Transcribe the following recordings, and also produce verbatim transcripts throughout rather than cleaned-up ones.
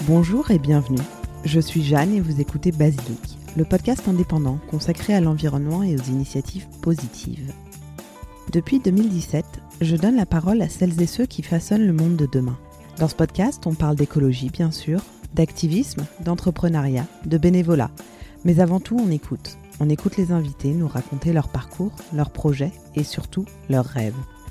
Bonjour et bienvenue. Je suis Jeanne et vous écoutez Basilic, le podcast indépendant consacré à l'environnement et aux initiatives positives. Depuis deux mille dix-sept, je donne la parole à celles et ceux qui façonnent le monde de demain. Dans ce podcast, on parle d'écologie bien sûr, d'activisme, d'entrepreneuriat, de bénévolat. Mais avant tout, on écoute. On écoute les invités nous raconter leur parcours, leurs projets et surtout leurs rêves.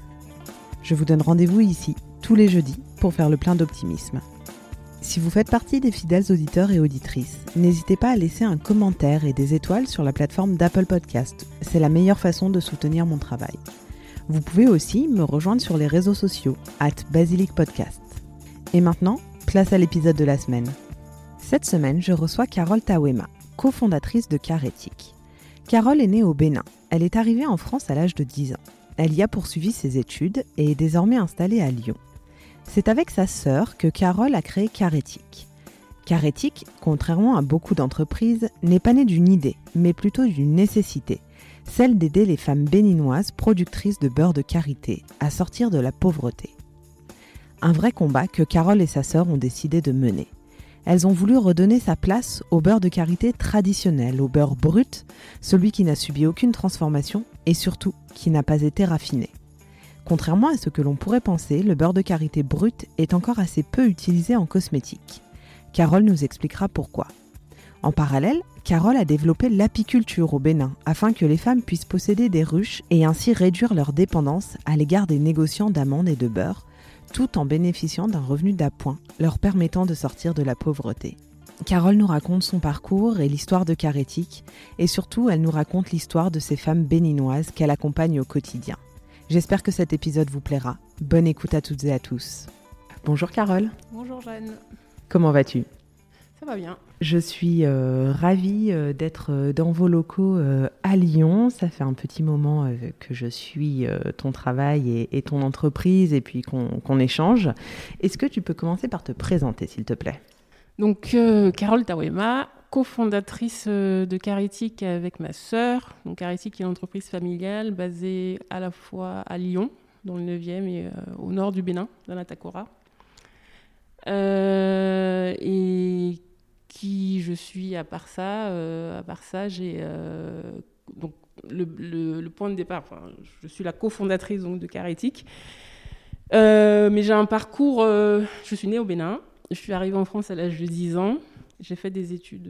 Je vous donne rendez-vous ici, tous les jeudis, pour faire le plein d'optimisme. Si vous faites partie des fidèles auditeurs et auditrices, n'hésitez pas à laisser un commentaire et des étoiles sur la plateforme d'Apple Podcast. C'est la meilleure façon de soutenir mon travail. Vous pouvez aussi me rejoindre sur les réseaux sociaux, arobase basilic podcast. Et maintenant, place à l'épisode de la semaine. Cette semaine, je reçois Carole Tawema, cofondatrice de Carétique. Carole est née au Bénin. Elle est arrivée en France à l'âge de dix ans. Elle y a poursuivi ses études et est désormais installée à Lyon. C'est avec sa sœur que Carole a créé Carétique. Carétique, contrairement à beaucoup d'entreprises, n'est pas née d'une idée, mais plutôt d'une nécessité, celle d'aider les femmes béninoises productrices de beurre de karité à sortir de la pauvreté. Un vrai combat que Carole et sa sœur ont décidé de mener. Elles ont voulu redonner sa place au beurre de karité traditionnel, au beurre brut, celui qui n'a subi aucune transformation et surtout qui n'a pas été raffiné. Contrairement à ce que l'on pourrait penser, le beurre de karité brut est encore assez peu utilisé en cosmétique. Carole nous expliquera pourquoi. En parallèle, Carole a développé l'apiculture au Bénin afin que les femmes puissent posséder des ruches et ainsi réduire leur dépendance à l'égard des négociants d'amandes et de beurre, tout en bénéficiant d'un revenu d'appoint leur permettant de sortir de la pauvreté. Carole nous raconte son parcours et l'histoire de Carétique et surtout elle nous raconte l'histoire de ces femmes béninoises qu'elle accompagne au quotidien. J'espère que cet épisode vous plaira. Bonne écoute à toutes et à tous. Bonjour Carole. Bonjour Jeanne. Comment vas-tu ? Ça va bien. Je suis euh, ravie euh, d'être euh, dans vos locaux euh, à Lyon. Ça fait un petit moment euh, que je suis euh, ton travail et, et ton entreprise et puis qu'on, qu'on échange. Est-ce que tu peux commencer par te présenter s'il te plaît ? Donc euh, Carole Tawema, cofondatrice euh, de Carétique avec ma sœur. Donc Carétique est une entreprise familiale basée à la fois à Lyon, dans le neuvième, et euh, au nord du Bénin, dans la Takora. Euh, et qui je suis à part ça, euh, à part ça, j'ai euh, donc le, le, le point de départ. Enfin, je suis la cofondatrice donc de Carétique, euh, mais j'ai un parcours. Euh, je suis née au Bénin. Je suis arrivée en France à l'âge de dix ans. J'ai fait des études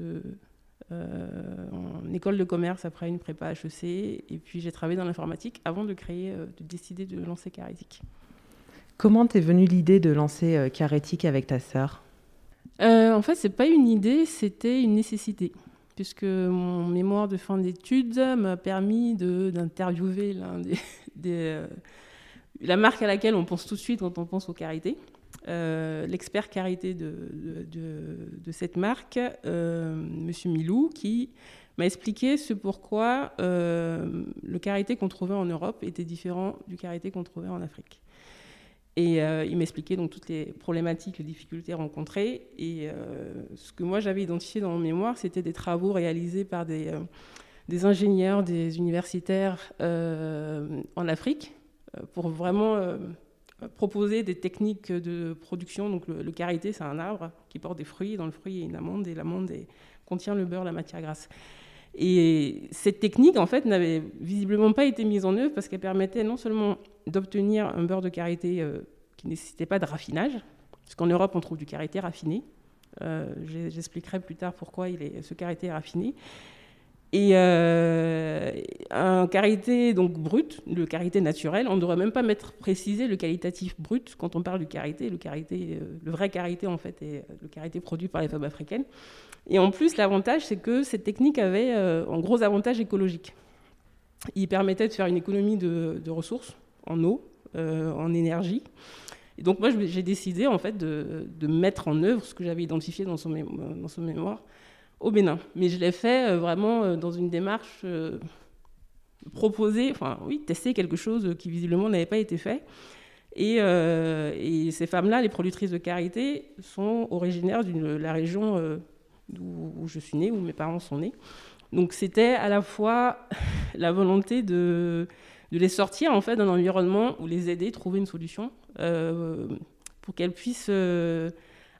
euh, en école de commerce après une prépa H E C. Et puis j'ai travaillé dans l'informatique avant de créer, euh, de décider de lancer Carétique. Comment t'es venue l'idée de lancer euh, Carétique avec ta sœur ? euh, En fait, c'est pas une idée, c'était une nécessité. Puisque mon mémoire de fin d'études m'a permis de, d'interviewer l'un des, des, euh, la marque à laquelle on pense tout de suite quand on pense au karité. Euh, l'expert karité de, de, de, de cette marque, euh, Monsieur Milou, qui m'a expliqué ce pourquoi euh, le karité qu'on trouvait en Europe était différent du karité qu'on trouvait en Afrique. Et euh, il m'expliquait donc toutes les problématiques, les difficultés rencontrées. Et euh, ce que moi j'avais identifié dans mon mémoire, c'était des travaux réalisés par des, euh, des ingénieurs, des universitaires euh, en Afrique, euh, pour vraiment euh, proposer des techniques de production. Donc le, le karité, c'est un arbre qui porte des fruits. Dans le fruit, il y a une amande, et l'amande est, contient le beurre, la matière grasse. Et cette technique, en fait, n'avait visiblement pas été mise en œuvre parce qu'elle permettait non seulement d'obtenir un beurre de karité euh, qui ne nécessitait pas de raffinage, parce qu'en Europe, on trouve du karité raffiné. Euh, j'expliquerai plus tard pourquoi il est, ce karité est raffiné. Et euh, un karité donc brut, le karité naturel, on ne devrait même pas mettre précisé le qualitatif brut quand on parle du karité. Le, karité, euh, le vrai karité, en fait, est le karité produit par les femmes africaines. Et en plus, l'avantage, c'est que cette technique avait euh, un gros avantage écologique. Il permettait de faire une économie de, de ressources, en eau, euh, en énergie. Et donc moi, j'ai décidé en fait de, de mettre en œuvre ce que j'avais identifié dans son, mé- dans son mémoire au Bénin. Mais je l'ai fait euh, vraiment euh, dans une démarche euh, proposer, enfin oui, tester quelque chose qui visiblement n'avait pas été fait. Et, euh, et ces femmes-là, les productrices de karité, sont originaires de la région euh, d'où où je suis née, où mes parents sont nés. Donc c'était à la fois la volonté de, de les sortir en fait d'un environnement où les aider, trouver une solution euh, pour qu'elles puissent euh,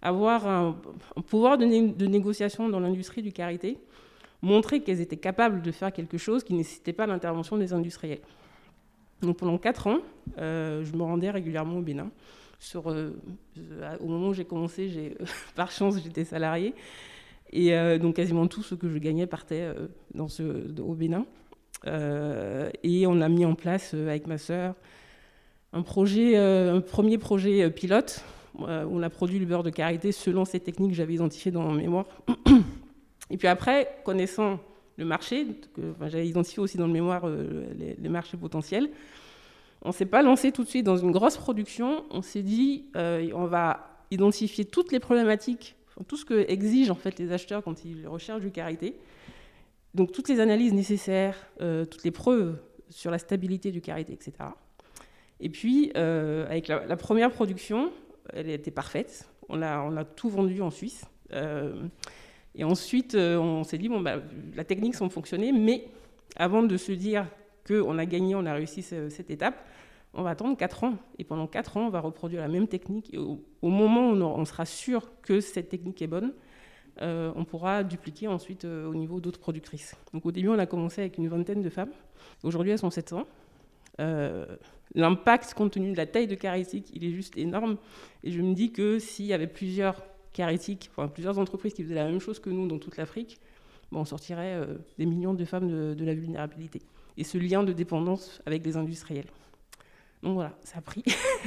avoir un, un pouvoir de, né- de négociation dans l'industrie du karité, montrer qu'elles étaient capables de faire quelque chose qui ne nécessitait pas l'intervention des industriels. Donc pendant quatre ans, euh, je me rendais régulièrement au Bénin. Sur, euh, au moment où j'ai commencé, j'ai, par chance, j'étais salariée. Et euh, donc quasiment tout ce que je gagnais partait euh, dans ce, au Bénin. Euh, et on a mis en place, euh, avec ma sœur, un, projet, euh, un premier projet euh, pilote. Euh, où on a produit le beurre de karité selon ces techniques que j'avais identifiées dans mon mémoire. Et puis après, connaissant le marché, que, enfin, j'avais identifié aussi dans le mémoire euh, les, les marchés potentiels, on ne s'est pas lancé tout de suite dans une grosse production. On s'est dit, euh, on va identifier toutes les problématiques, enfin, tout ce que exigent en fait les acheteurs quand ils recherchent du karité. Donc toutes les analyses nécessaires, euh, toutes les preuves sur la stabilité du karité, et cetera. Et puis, euh, avec la, la première production, elle était parfaite. On a, on a tout vendu en Suisse. Euh, Et ensuite, euh, on s'est dit, bon, bah, la technique semble fonctionner, mais avant de se dire qu'on a gagné, on a réussi ce, cette étape, on va attendre quatre ans. Et pendant quatre ans, on va reproduire la même technique. Et au, au moment où on, on sera sûr que cette technique est bonne, euh, on pourra dupliquer ensuite euh, au niveau d'autres productrices. Donc au début, on a commencé avec une vingtaine de femmes. Aujourd'hui, elles sont sept cents. Euh, l'impact, compte tenu de la taille de Karitik, il est juste énorme. Et je me dis que s'il y avait plusieurs Karitik, enfin, plusieurs entreprises qui faisaient la même chose que nous dans toute l'Afrique, bon, on sortirait euh, des millions de femmes de, de la vulnérabilité. Et ce lien de dépendance avec les industriels. Donc voilà, ça a pris.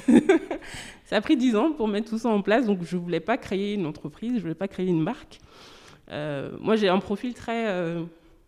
ça a pris dix ans pour mettre tout ça en place. Donc je ne voulais pas créer une entreprise, je ne voulais pas créer une marque. Euh, moi, j'ai un profil très euh,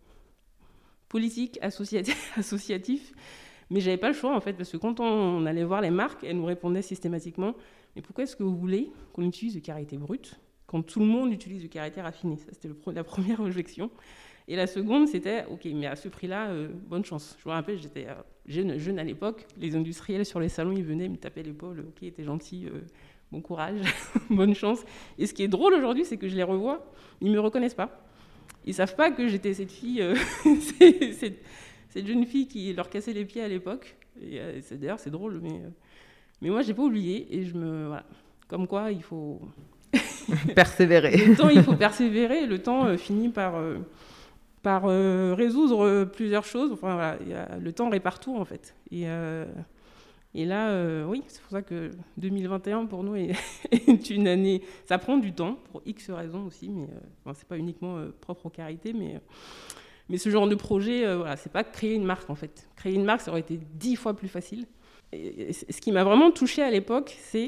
politique, associatif, associatif, mais je n'avais pas le choix, en fait, parce que quand on allait voir les marques, elles nous répondaient systématiquement « Mais pourquoi est-ce que vous voulez qu'on utilise du karité brut quand tout le monde utilise du karité raffiné ?» Ça, c'était le, la première objection. Et la seconde, c'était « Ok, mais à ce prix-là, euh, bonne chance. » Je me rappelle, j'étais euh, jeune, jeune à l'époque. Les industriels sur les salons, ils venaient me taper l'épaule. « Ok, t'es gentil, euh, bon courage, bonne chance. » Et ce qui est drôle aujourd'hui, c'est que je les revois, ils ne me reconnaissent pas. Ils ne savent pas que j'étais cette fille, euh, cette, cette, cette jeune fille qui leur cassait les pieds à l'époque. Et, euh, c'est, d'ailleurs, c'est drôle, mais, euh, mais moi, je n'ai pas oublié. Et je me... Voilà. Comme quoi, il faut... persévérer. Le temps, il faut persévérer. Le temps euh, finit par... Euh, par euh, résoudre plusieurs choses. Enfin, voilà, y a, le temps répare tout, en fait. Et, euh, et là, euh, oui, c'est pour ça que deux mille vingt et un, pour nous, est, est une année... Ça prend du temps, pour X raisons aussi, mais euh, enfin, c'est pas uniquement euh, propre au karité, mais, euh, mais ce genre de projet, euh, voilà, c'est pas créer une marque, en fait. Créer une marque, ça aurait été dix fois plus facile. Et, et ce qui m'a vraiment touchée à l'époque, c'est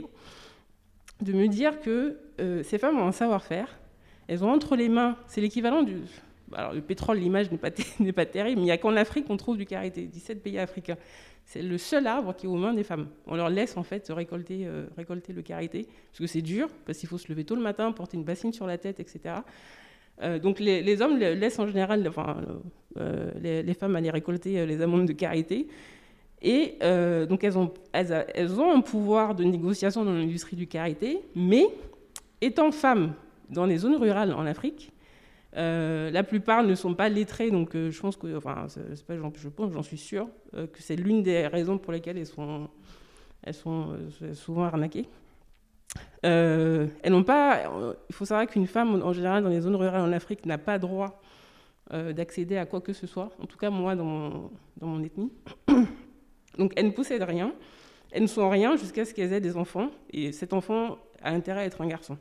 de me dire que euh, ces femmes ont un savoir-faire. Elles ont entre les mains... C'est l'équivalent du... Alors, le pétrole, l'image n'est pas, t- n'est pas terrible, mais il n'y a qu'en Afrique qu'on trouve du karité, dix-sept pays africains. C'est le seul arbre qui est aux mains des femmes. On leur laisse en fait récolter, euh, récolter le karité, parce que c'est dur, parce qu'il faut se lever tôt le matin, porter une bassine sur la tête, et cetera. Euh, donc les, les hommes laissent en général, enfin, euh, les, les femmes aller récolter les amandes de karité. Et euh, donc elles ont, elles, elles ont un pouvoir de négociation dans l'industrie du karité, mais étant femmes dans les zones rurales en Afrique, Euh, la plupart ne sont pas lettrés, donc euh, je pense que, enfin, c'est, c'est pas, je pense, j'en suis sûre, euh, que c'est l'une des raisons pour lesquelles elles sont, elles sont euh, souvent arnaquées. Euh, elles n'ont pas, euh, il faut savoir qu'une femme, en général, dans les zones rurales en Afrique, n'a pas droit euh, d'accéder à quoi que ce soit. En tout cas, moi, dans mon, dans mon ethnie. Donc, elles ne possèdent rien. Elles ne sont rien jusqu'à ce qu'elles aient des enfants, et cet enfant a intérêt à être un garçon.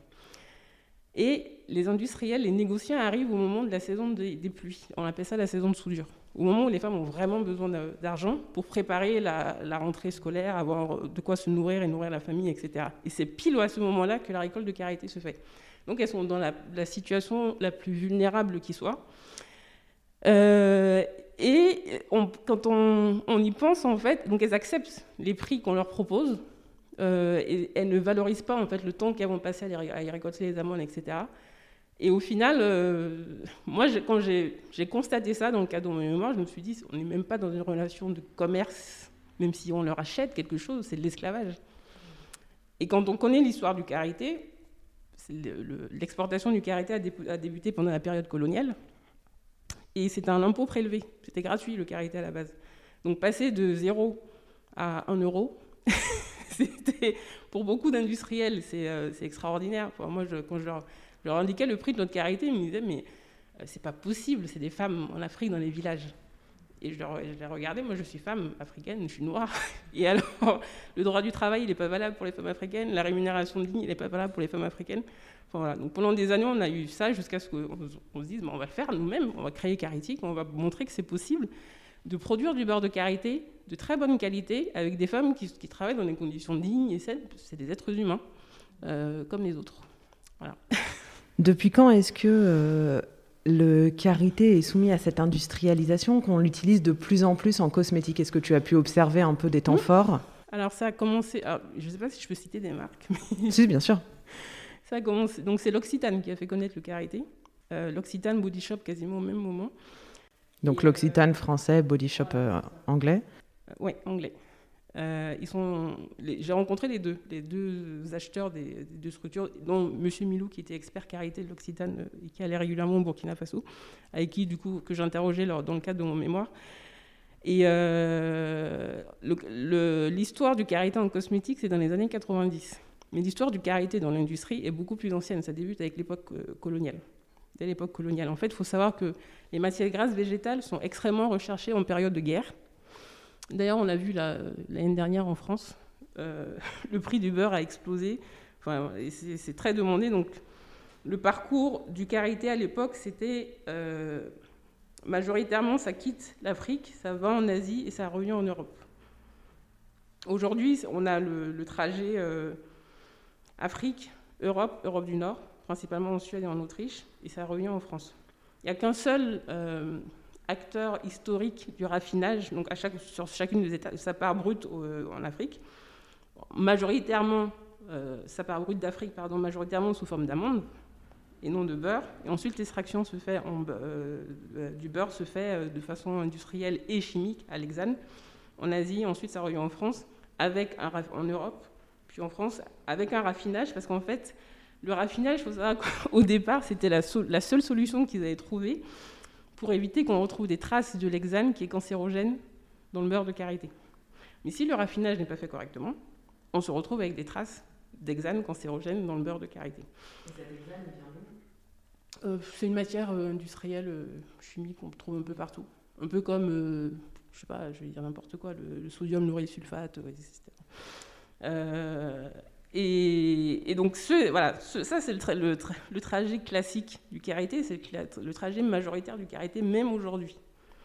Et les industriels, les négociants arrivent au moment de la saison des, des pluies. On appelle ça la saison de soudure. Au moment où les femmes ont vraiment besoin d'argent pour préparer la, la rentrée scolaire, avoir de quoi se nourrir et nourrir la famille, et cetera. Et c'est pile à ce moment-là que la récolte de karité se fait. Donc elles sont dans la, la situation la plus vulnérable qui soit. Euh, et on, quand on, on y pense, en fait, donc elles acceptent les prix qu'on leur propose. Euh, et elles ne valorisent pas en fait le temps qu'elles vont passer à, les, à y récolter les amandes, et cetera. Et au final, euh, moi, j'ai, quand j'ai, j'ai constaté ça dans le cadre de mon mémoire, je me suis dit, on n'est même pas dans une relation de commerce, même si on leur achète quelque chose, c'est de l'esclavage. Et quand on connaît l'histoire du karité, c'est le, le, l'exportation du karité a, dé, a débuté pendant la période coloniale, et c'était un impôt prélevé, c'était gratuit le karité à la base. Donc passer de zéro à un euro, C'était, pour beaucoup d'industriels, c'est, euh, c'est extraordinaire. Enfin, moi, je, quand je leur, je leur indiquais le prix de notre karité, ils me disaient, mais euh, c'est pas possible, c'est des femmes en Afrique, dans les villages. Et je, leur, je les regardais, moi je suis femme africaine, je suis noire. Et alors, le droit du travail, il n'est pas valable pour les femmes africaines, la rémunération de ligne, il n'est pas valable pour les femmes africaines. Enfin, voilà. Donc pendant des années, on a eu ça jusqu'à ce qu'on on se dise, bon, on va le faire nous-mêmes, on va créer Caritique, on va montrer que c'est possible de produire du beurre de karité de très bonne qualité avec des femmes qui, qui travaillent dans des conditions dignes et saines. C'est des êtres humains, euh, comme les autres. Voilà. Depuis quand est-ce que euh, le karité est soumis à cette industrialisation, qu'on l'utilise de plus en plus en cosmétique? Est-ce que tu as pu observer un peu des temps mmh. forts? Alors ça a commencé... Alors, je ne sais pas si je peux citer des marques. Mais... Si, bien sûr. Ça a commencé... Donc c'est L'Occitane qui a fait connaître le karité. Euh, L'Occitane Body Shop quasiment au même moment. Donc et L'Occitane euh... français, Body Shop euh, anglais. Euh, oui, anglais. Euh, ils sont, les, j'ai rencontré les deux, les deux acheteurs des, des deux structures, dont M. Milou, qui était expert karité de l'Occitane euh, et qui allait régulièrement au Burkina Faso, avec qui, du coup, que j'interrogeais lors, dans le cadre de mon mémoire. Et euh, le, le, l'histoire du karité en cosmétique, c'est dans les années quatre-vingt-dix. Mais l'histoire du karité dans l'industrie est beaucoup plus ancienne. Ça débute avec l'époque euh, coloniale. Dès l'époque coloniale. En fait, il faut savoir que les matières grasses végétales sont extrêmement recherchées en période de guerre. D'ailleurs, on l'a vu là, l'année dernière en France, euh, le prix du beurre a explosé. Enfin, et c'est, c'est très demandé. Donc, le parcours du karité à l'époque, c'était euh, majoritairement, ça quitte l'Afrique, ça va en Asie et ça revient en Europe. Aujourd'hui, on a le, le trajet euh, Afrique, Europe, Europe du Nord, principalement en Suède et en Autriche, et ça revient en France. Il n'y a qu'un seul... Euh, acteur historique du raffinage, donc à chaque, sur chacune des étapes, sa part brute euh, en Afrique, majoritairement, euh, sa part brute d'Afrique, pardon, majoritairement sous forme d'amandes et non de beurre. Et ensuite, l'extraction se fait en, euh, euh, du beurre se fait euh, de façon industrielle et chimique à Lexane, en Asie. Ensuite, ça revient en France, avec un, en Europe, puis en France, avec un raffinage, parce qu'en fait, le raffinage, il faut savoir qu'au départ, c'était la, so- la seule solution qu'ils avaient trouvée pour éviter qu'on retrouve des traces de l'hexane qui est cancérogène dans le beurre de karité. Mais si le raffinage n'est pas fait correctement, on se retrouve avec des traces d'hexane cancérogène dans le beurre de karité. Et cet hexane vient d'où ? euh, C'est une matière euh, industrielle euh, chimique qu'on trouve un peu partout. Un peu comme, euh, je sais pas, je vais dire n'importe quoi, le, le sodium lauryl sulfate, euh, et cetera. Euh, Et, et donc, ce, voilà, ce, ça, c'est le, tra- le, tra- le trajet classique du karité, c'est le, le trajet majoritaire du karité, même aujourd'hui.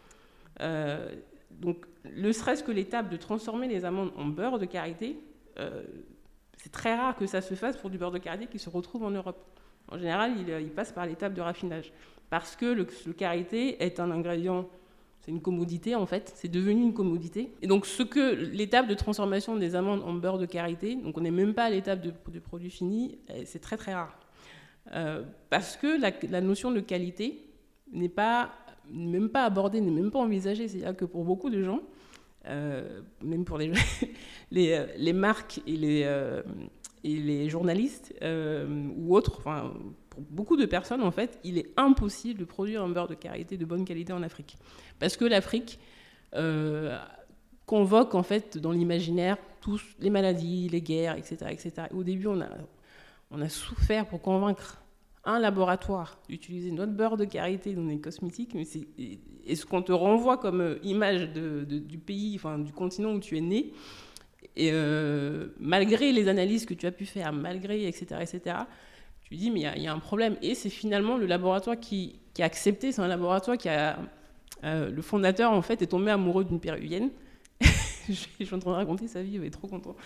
Euh, donc, ne serait-ce que l'étape de transformer les amandes en beurre de karité, euh, c'est très rare que ça se fasse pour du beurre de karité qui se retrouve en Europe. En général, il, il passe par l'étape de raffinage, parce que le, le karité est un ingrédient... C'est une commodité, en fait. C'est devenu une commodité. Et donc, ce que, l'étape de transformation des amandes en beurre de karité, donc on n'est même pas à l'étape de, de produit fini, c'est très, très rare. Euh, parce que la, la notion de qualité n'est pas, même pas abordée, n'est même pas envisagée. C'est-à-dire que pour beaucoup de gens, euh, même pour les, les, les marques et les, euh, et les journalistes euh, ou autres, enfin, pour beaucoup de personnes, en fait, il est impossible de produire un beurre de karité de bonne qualité en Afrique. Parce que l'Afrique euh, convoque, en fait, dans l'imaginaire, tous les maladies, les guerres, et cetera, et cetera. Au début, on a, on a souffert pour convaincre un laboratoire d'utiliser notre beurre de karité dans les cosmétiques, mais c'est, et, et ce qu'on te renvoie comme image de, de, du pays, enfin, du continent où tu es né, et euh, malgré les analyses que tu as pu faire, malgré, et cetera, et cetera, tu dis, mais il y, y a un problème. Et c'est finalement le laboratoire qui, qui a accepté, c'est un laboratoire qui a... Euh, le fondateur, en fait, est tombé amoureux d'une péruvienne. Je suis en train de raconter sa vie, il est trop content.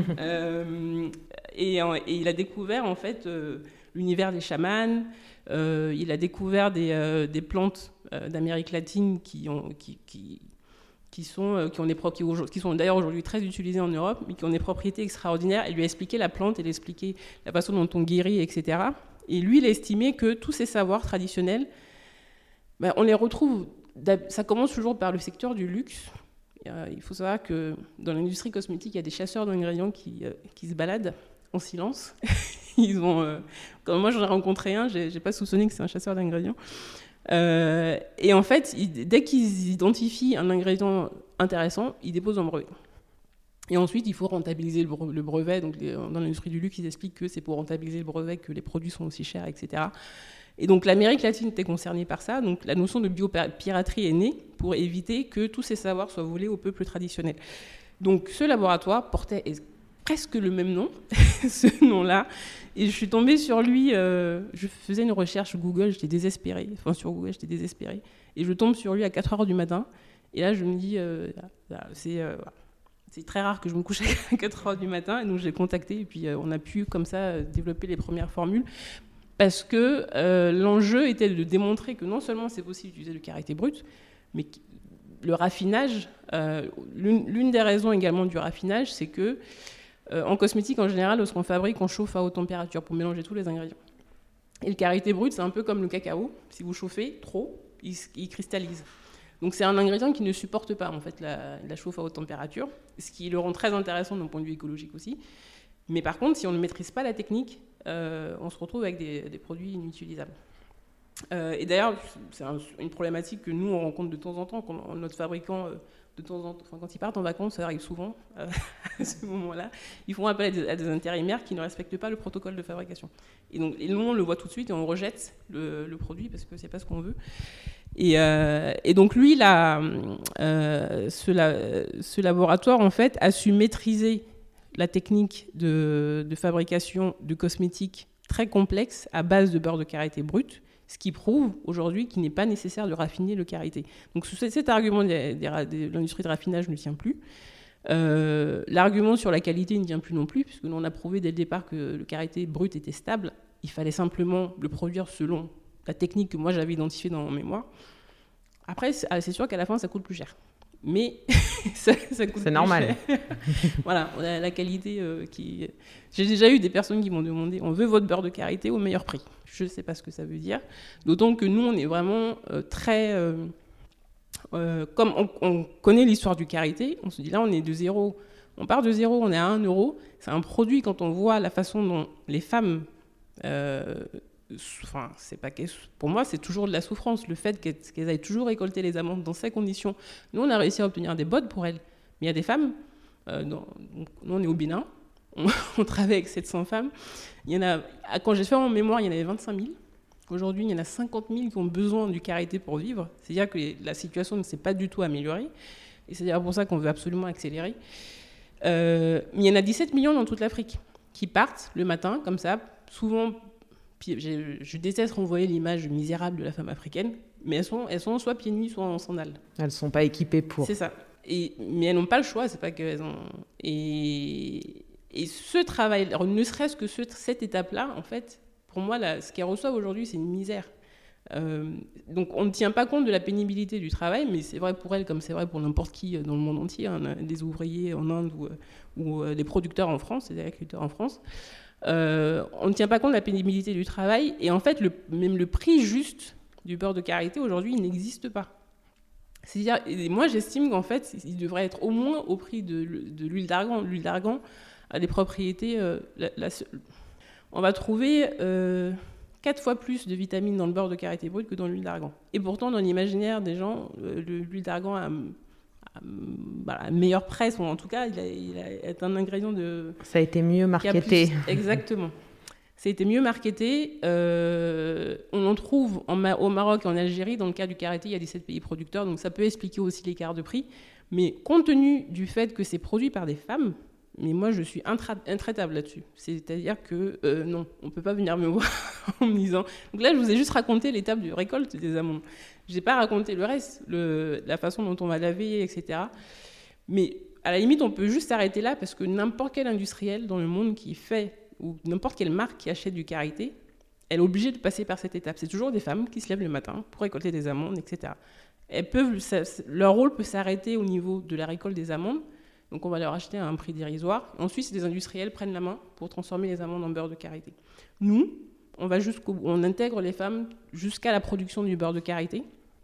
euh, et, et il a découvert, en fait, euh, l'univers des chamans. Euh, il a découvert des, euh, des plantes euh, d'Amérique latine qui, ont, qui, qui, qui, sont, euh, qui, ont des pro- qui, qui sont d'ailleurs aujourd'hui très utilisées en Europe, mais qui ont des propriétés extraordinaires. Il lui a expliqué la plante, il a expliqué la façon dont on guérit, et cetera. Et lui, il a estimé que tous ces savoirs traditionnels, ben, on les retrouve... Ça commence toujours par le secteur du luxe. Il faut savoir que dans l'industrie cosmétique, il y a des chasseurs d'ingrédients qui, qui se baladent en silence. Ils ont, euh, quand moi j'en ai rencontré un, j'ai, j'ai pas soupçonné que c'est un chasseur d'ingrédients. Euh, et en fait, ils, dès qu'ils identifient un ingrédient intéressant, ils déposent un brevet. Et ensuite, il faut rentabiliser le, bre- le brevet. Donc, les, dans l'industrie du luxe, ils expliquent que c'est pour rentabiliser le brevet que les produits sont aussi chers, et cetera. Et donc, l'Amérique latine était concernée par ça. Donc, la notion de biopiraterie est née pour éviter que tous ces savoirs soient volés au peuple traditionnel. Donc, ce laboratoire portait presque le même nom, ce nom-là. Et je suis tombée sur lui. Euh, je faisais une recherche Google, j'étais désespérée. Enfin, sur Google, j'étais désespérée. Et je tombe sur lui à quatre heures du matin. Et là, je me dis, euh, c'est... Euh, voilà. C'est très rare que je me couche à quatre heures du matin, et donc je l'ai contacté, et puis euh, on a pu comme ça euh, développer les premières formules, parce que euh, l'enjeu était de démontrer que non seulement c'est possible d'utiliser le karité brut, mais le raffinage, euh, l'une, l'une des raisons également du raffinage, c'est que euh, en cosmétique en général, lorsqu'on fabrique, on chauffe à haute température pour mélanger tous les ingrédients. Et le karité brut, c'est un peu comme le cacao, si vous chauffez trop, il, il cristallise. Donc c'est un ingrédient qui ne supporte pas en fait la, la chauffe à haute température, ce qui le rend très intéressant d'un point de vue écologique aussi. Mais par contre, si on ne maîtrise pas la technique, euh, on se retrouve avec des, des produits inutilisables. Euh, et d'ailleurs, c'est un, une problématique que nous on rencontre de temps en temps quand notre fabricant, euh, de temps en temps, enfin, quand ils partent en vacances, ça arrive souvent euh, à ce moment-là, ils font appel à des, à des intérimaires qui ne respectent pas le protocole de fabrication. Et donc, et nous on le voit tout de suite et on rejette le, le produit parce que c'est pas ce qu'on veut. Et, euh, et donc lui, là, euh, ce, la, ce laboratoire, en fait, a su maîtriser la technique de, de fabrication de cosmétiques très complexe à base de beurre de karité brut, ce qui prouve aujourd'hui qu'il n'est pas nécessaire de raffiner le karité. Donc cet argument de, de, de l'industrie de raffinage ne tient plus. Euh, l'argument sur la qualité ne tient plus non plus, puisque nous on a prouvé dès le départ que le karité brut était stable. Il fallait simplement le produire selon la technique que moi j'avais identifiée dans mon mémoire. Après, c'est sûr qu'à la fin, ça coûte plus cher. Mais ça, ça coûte c'est plus normal. cher. Voilà, on a la qualité euh, qui... J'ai déjà eu des personnes qui m'ont demandé « on veut votre beurre de karité au meilleur prix ». Je ne sais pas ce que ça veut dire. D'autant que nous, on est vraiment euh, très... Euh, euh, comme on, on connaît l'histoire du karité, on se dit là, on est de zéro. On part de zéro, on est à un euro. C'est un produit, quand on voit la façon dont les femmes... Euh, Enfin, c'est pas pour moi, c'est toujours de la souffrance, le fait qu'elles, qu'elles aillent toujours récolter les amandes dans ces conditions. Nous, on a réussi à obtenir des bottes pour elles. Mais il y a des femmes, euh, dans, nous, on est au Bénin, on, on travaille avec sept cents femmes. Il y en a, quand j'ai fait mon mémoire, il y en avait vingt-cinq mille. Aujourd'hui, il y en a cinquante mille qui ont besoin du karité pour vivre. C'est-à-dire que les, la situation ne s'est pas du tout améliorée. Et c'est pour ça qu'on veut absolument accélérer. Euh, mais il y en a dix-sept millions dans toute l'Afrique qui partent le matin, comme ça, souvent... Je, je déteste renvoyer l'image misérable de la femme africaine, mais elles sont, elles sont soit pieds nus, soit en sandales. Elles ne sont pas équipées pour. C'est ça. Et, mais elles n'ont pas le choix, c'est pas qu'elles ont... Et, et ce travail, ne serait-ce que ce, cette étape-là, en fait, pour moi, là, ce qu'elles reçoivent aujourd'hui, c'est une misère. Euh, donc on ne tient pas compte de la pénibilité du travail, mais c'est vrai pour elles comme c'est vrai pour n'importe qui dans le monde entier, hein, des ouvriers en Inde ou, ou des producteurs en France, des agriculteurs en France. Euh, on ne tient pas compte de la pénibilité du travail, et en fait, le, même le prix juste du beurre de karité, aujourd'hui, il n'existe pas. C'est-à-dire, et moi, j'estime qu'en fait, il devrait être au moins au prix de, de l'huile d'argan. L'huile d'argan a des propriétés... Euh, la, la, on va trouver euh, quatre fois plus de vitamines dans le beurre de karité brut que dans l'huile d'argan. Et pourtant, dans l'imaginaire des gens, euh, l'huile d'argan a... Voilà, meilleure presse, ou en tout cas, il, a, il a, est un ingrédient de... Ça a été mieux marketé. Plus, exactement. Ça a été mieux marketé. Euh, on en trouve en, au Maroc et en Algérie. Dans le cas du karité, il y a dix-sept pays producteurs, donc ça peut expliquer aussi l'écart de prix. Mais compte tenu du fait que c'est produit par des femmes, mais moi, je suis intra- intraitable là-dessus. C'est-à-dire que euh, non, on ne peut pas venir me voir en me disant... Donc là, je vous ai juste raconté l'étape de récolte des amandes. Je n'ai pas raconté le reste, le, la façon dont on va laver, et cetera. Mais à la limite, on peut juste s'arrêter là, parce que n'importe quel industriel dans le monde qui fait, ou n'importe quelle marque qui achète du karité, elle est obligée de passer par cette étape. C'est toujours des femmes qui se lèvent le matin pour récolter des amandes, et cetera. Elles peuvent, ça, leur rôle peut s'arrêter au niveau de la récolte des amandes. Donc on va leur acheter à un prix dérisoire. Ensuite, les industriels prennent la main pour transformer les amandes en beurre de karité. Nous, on, va jusqu'au, on intègre les femmes jusqu'à la production du beurre de karité.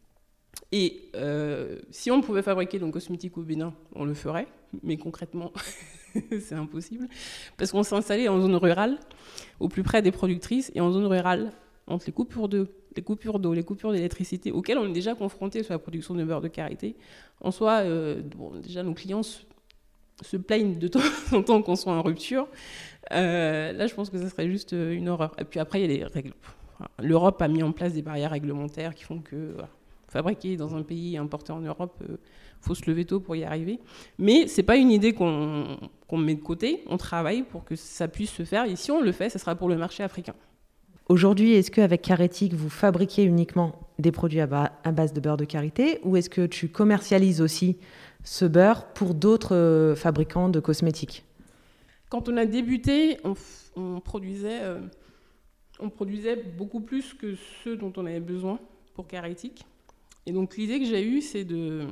Et euh, si on pouvait fabriquer donc cosmétique au Bénin, on le ferait. Mais concrètement, c'est impossible. Parce qu'on s'est installé en zone rurale, au plus près des productrices, et en zone rurale, entre les coupures d'eau, les coupures d'eau, les coupures d'électricité, auxquelles on est déjà confronté sur la production de beurre de karité. En soi, euh, bon, déjà nos clients... se plaignent de temps en temps qu'on soit en rupture, euh, là, je pense que ça serait juste une horreur. Et puis après, il y a les règles. Enfin, l'Europe a mis en place des barrières réglementaires qui font que voilà, fabriquer dans un pays et importer en Europe, il euh, faut se lever tôt pour y arriver. Mais ce n'est pas une idée qu'on, qu'on met de côté. On travaille pour que ça puisse se faire. Et si on le fait, ça sera pour le marché africain. Aujourd'hui, est-ce qu'avec Carétique, vous fabriquez uniquement des produits à, ba- à base de beurre de karité ou est-ce que tu commercialises aussi ce beurre pour d'autres euh, fabricants de cosmétiques ? Quand on a débuté, on, f- on, produisait, euh, on produisait beaucoup plus que ce dont on avait besoin pour Carétique. Et donc l'idée que j'ai eue, c'est de,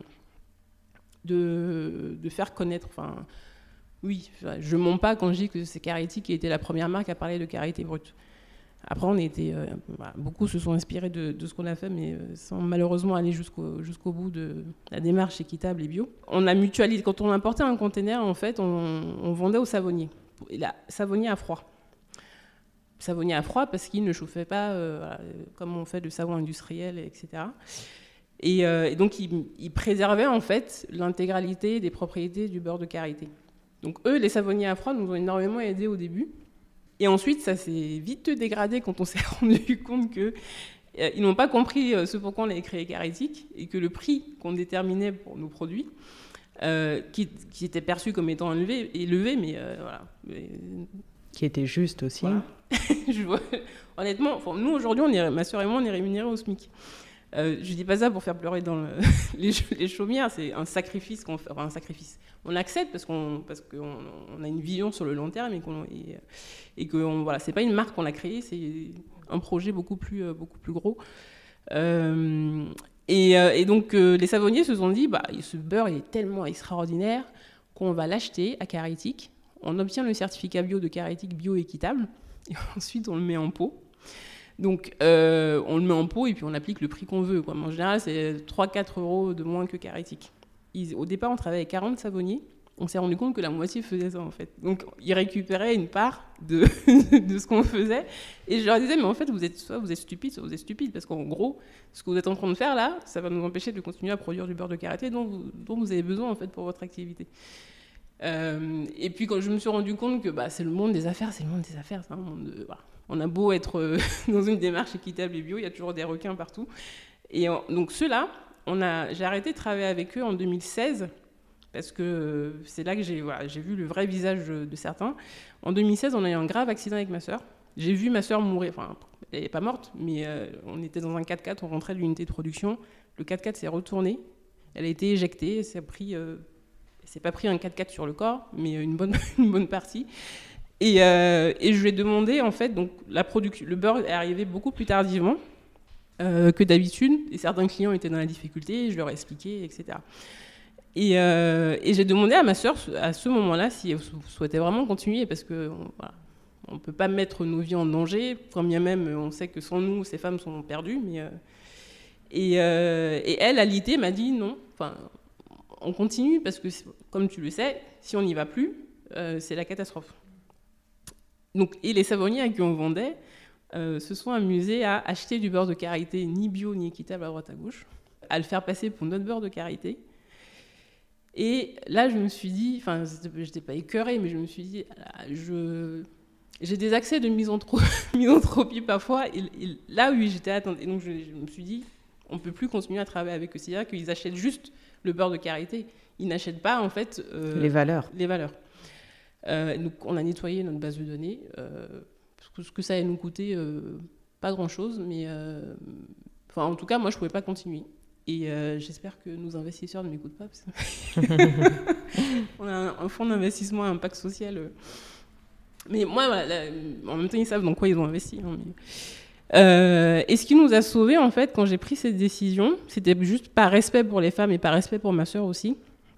de, de faire connaître... Enfin, oui, je ne mens pas quand je dis que c'est Carétique qui était la première marque à parler de karité brute. Après, on était, euh, bah, beaucoup se sont inspirés de, de ce qu'on a fait, mais euh, sans malheureusement aller jusqu'au, jusqu'au bout de la démarche équitable et bio. On a mutualisé. Quand on importait un container, en fait, on, on vendait au savonnier. Et là, savonnier à froid. Savonnier à froid parce qu'il ne chauffait pas euh, voilà, comme on fait le savon industriel, et cetera. Et, euh, et donc, il, il préservait en fait l'intégralité des propriétés du beurre de karité. Donc, eux, les savonniers à froid, nous ont énormément aidés au début. Et ensuite, ça s'est vite dégradé quand on s'est rendu compte qu'ils euh, n'ont pas compris euh, ce pourquoi on avait créé Carétique et que le prix qu'on déterminait pour nos produits, euh, qui, qui était perçu comme étant élevé, élevé mais euh, voilà. Mais, qui était juste aussi. Voilà. Je vois, honnêtement, enfin, nous aujourd'hui, on est, ma soeur et moi, on est rémunérés au SMIC. Euh, je dis pas ça pour faire pleurer dans le, les, les chaumières, c'est un sacrifice qu'on fait, enfin un sacrifice. On accepte parce qu'on parce qu'on on a une vision sur le long terme et qu'on et, et que on, voilà, c'est pas une marque qu'on a créée, c'est un projet beaucoup plus beaucoup plus gros. Euh, et, et donc euh, les savonniers se sont dit, bah ce beurre est tellement extraordinaire qu'on va l'acheter à Carétique. On obtient le certificat bio de Carétique bio équitable et ensuite on le met en pot. Donc, euh, on le met en pot et puis on applique le prix qu'on veut, quoi. En général, c'est trois à quatre euros de moins que Carétique. Ils, au départ, on travaillait avec quarante savonniers. On s'est rendu compte que la moitié faisait ça, en fait. Donc, ils récupéraient une part de, de ce qu'on faisait. Et je leur disais, mais en fait, vous êtes, soit vous êtes stupide, soit vous êtes stupide. Parce qu'en gros, ce que vous êtes en train de faire là, ça va nous empêcher de continuer à produire du beurre de karité dont vous, dont vous avez besoin, en fait, pour votre activité. Euh, et puis, quand je me suis rendu compte que bah, c'est le monde des affaires, c'est le monde des affaires, c'est un monde de... Voilà. On a beau être euh, dans une démarche équitable et bio, il y a toujours des requins partout. Et on, donc ceux-là, on a, j'ai arrêté de travailler avec eux en deux mille seize, parce que euh, c'est là que j'ai, voilà, j'ai vu le vrai visage de certains. En deux mille seize, on a eu un grave accident avec ma sœur. J'ai vu ma sœur mourir, enfin, elle n'est pas morte, mais euh, on était dans un quatre-quatre, on rentrait de l'unité de production. Le quatre-quatre s'est retourné, elle a été éjectée, ça a pris, euh, c'est pas pris un quatre-quatre sur le corps, mais une bonne, une bonne partie. Et, euh, et je lui ai demandé, en fait, donc la production, le beurre est arrivé beaucoup plus tardivement euh, que d'habitude, et certains clients étaient dans la difficulté, je leur ai expliqué, et cetera. Et, euh, et j'ai demandé à ma sœur, à ce moment-là, si elle souhaitait vraiment continuer, parce que voilà, on ne peut pas mettre nos vies en danger, quand bien même on sait que sans nous, ces femmes sont perdues. Mais, euh, et, euh, et elle, à l'I T, m'a dit non, enfin, on continue, parce que, comme tu le sais, si on n'y va plus, euh, c'est la catastrophe. Donc, et les savonniers à qui on vendait euh, se sont amusés à acheter du beurre de karité ni bio ni équitable à droite à gauche, à le faire passer pour notre beurre de karité. Et là, je me suis dit, enfin, je n'étais pas écœurée, mais je me suis dit, je, j'ai des accès de misanthropie, misanthropie parfois, et, et là, oui, j'étais atteinte. Et donc, je, je me suis dit, on ne peut plus continuer à travailler avec eux. C'est-à-dire qu'ils achètent juste le beurre de karité. Ils n'achètent pas, en fait... Euh, les valeurs. Les valeurs. Euh, donc on a nettoyé notre base de données, euh, parce que ce que ça allait nous coûter, euh, pas grand-chose, mais euh, enfin, en tout cas, moi, je ne pouvais pas continuer. Et euh, j'espère que nos investisseurs ne m'écoutent pas, parce que on a un, un fonds d'investissement à impact social. Euh. Mais moi, voilà, là, en même temps, ils savent dans quoi ils ont investi. Hein, mais... euh, et ce qui nous a sauvés, en fait, quand j'ai pris cette décision, c'était juste par respect pour les femmes et par respect pour ma sœur aussi.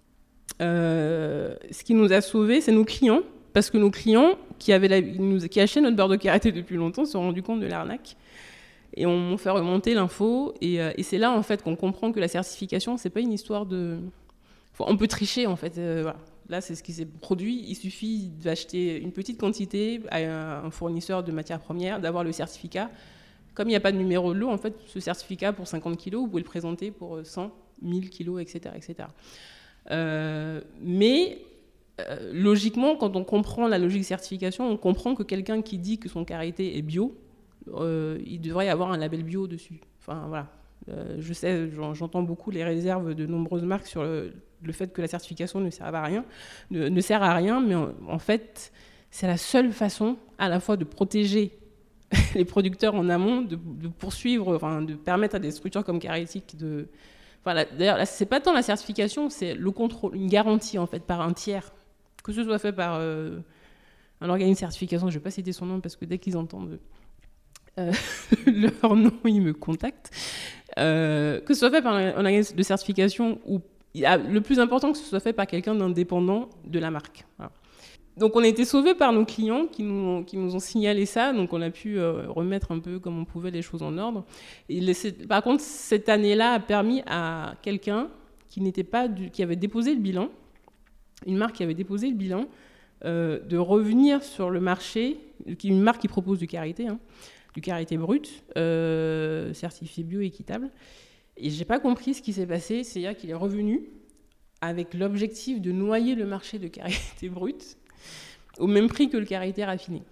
Euh, ce qui nous a sauvés, c'est nos clients, parce que nos clients qui, avaient la, nous, qui achetaient notre beurre de karité depuis longtemps se sont rendus compte de l'arnaque et on fait remonter l'info et, euh, et c'est là en fait qu'on comprend que la certification, c'est pas une histoire de... Enfin, on peut tricher en fait, euh, voilà. Là c'est ce qui s'est produit, il suffit d'acheter une petite quantité à un fournisseur de matières premières, d'avoir le certificat. Comme il n'y a pas de numéro de lot, en fait, ce certificat pour cinquante kilos, vous pouvez le présenter pour cent, mille kilos, et cetera, et cetera. Euh, mais euh, logiquement, quand on comprend la logique certification, on comprend que quelqu'un qui dit que son karité est bio, euh, il devrait y avoir un label bio dessus. Enfin, voilà. Euh, je sais, j'entends beaucoup les réserves de nombreuses marques sur le, le fait que la certification ne sert à rien, ne, ne sert à rien, mais en, en fait, c'est la seule façon à la fois de protéger les producteurs en amont, de, de poursuivre, enfin, de permettre à des structures comme Carétique de... Enfin, là, d'ailleurs, là, c'est pas tant la certification, c'est le contrôle, une garantie en fait par un tiers, que ce soit fait par euh, un organisme de certification, je vais pas citer son nom parce que dès qu'ils entendent euh, leur nom, ils me contactent, euh, que ce soit fait par un organisme de certification ou le plus important que ce soit fait par quelqu'un d'indépendant de la marque. Voilà. Donc on a été sauvés par nos clients qui nous ont, qui nous ont signalé ça, donc on a pu euh, remettre un peu comme on pouvait les choses en ordre. Et les, par contre, cette année-là a permis à quelqu'un qui n'était pas du, qui avait déposé le bilan, une marque qui avait déposé le bilan, euh, de revenir sur le marché, une marque qui propose du karité, hein, du karité brut, euh, certifié bio équitable. Et j'ai pas compris ce qui s'est passé, c'est-à-dire qu'il est revenu avec l'objectif de noyer le marché de karité brut au même prix que le karité raffiné.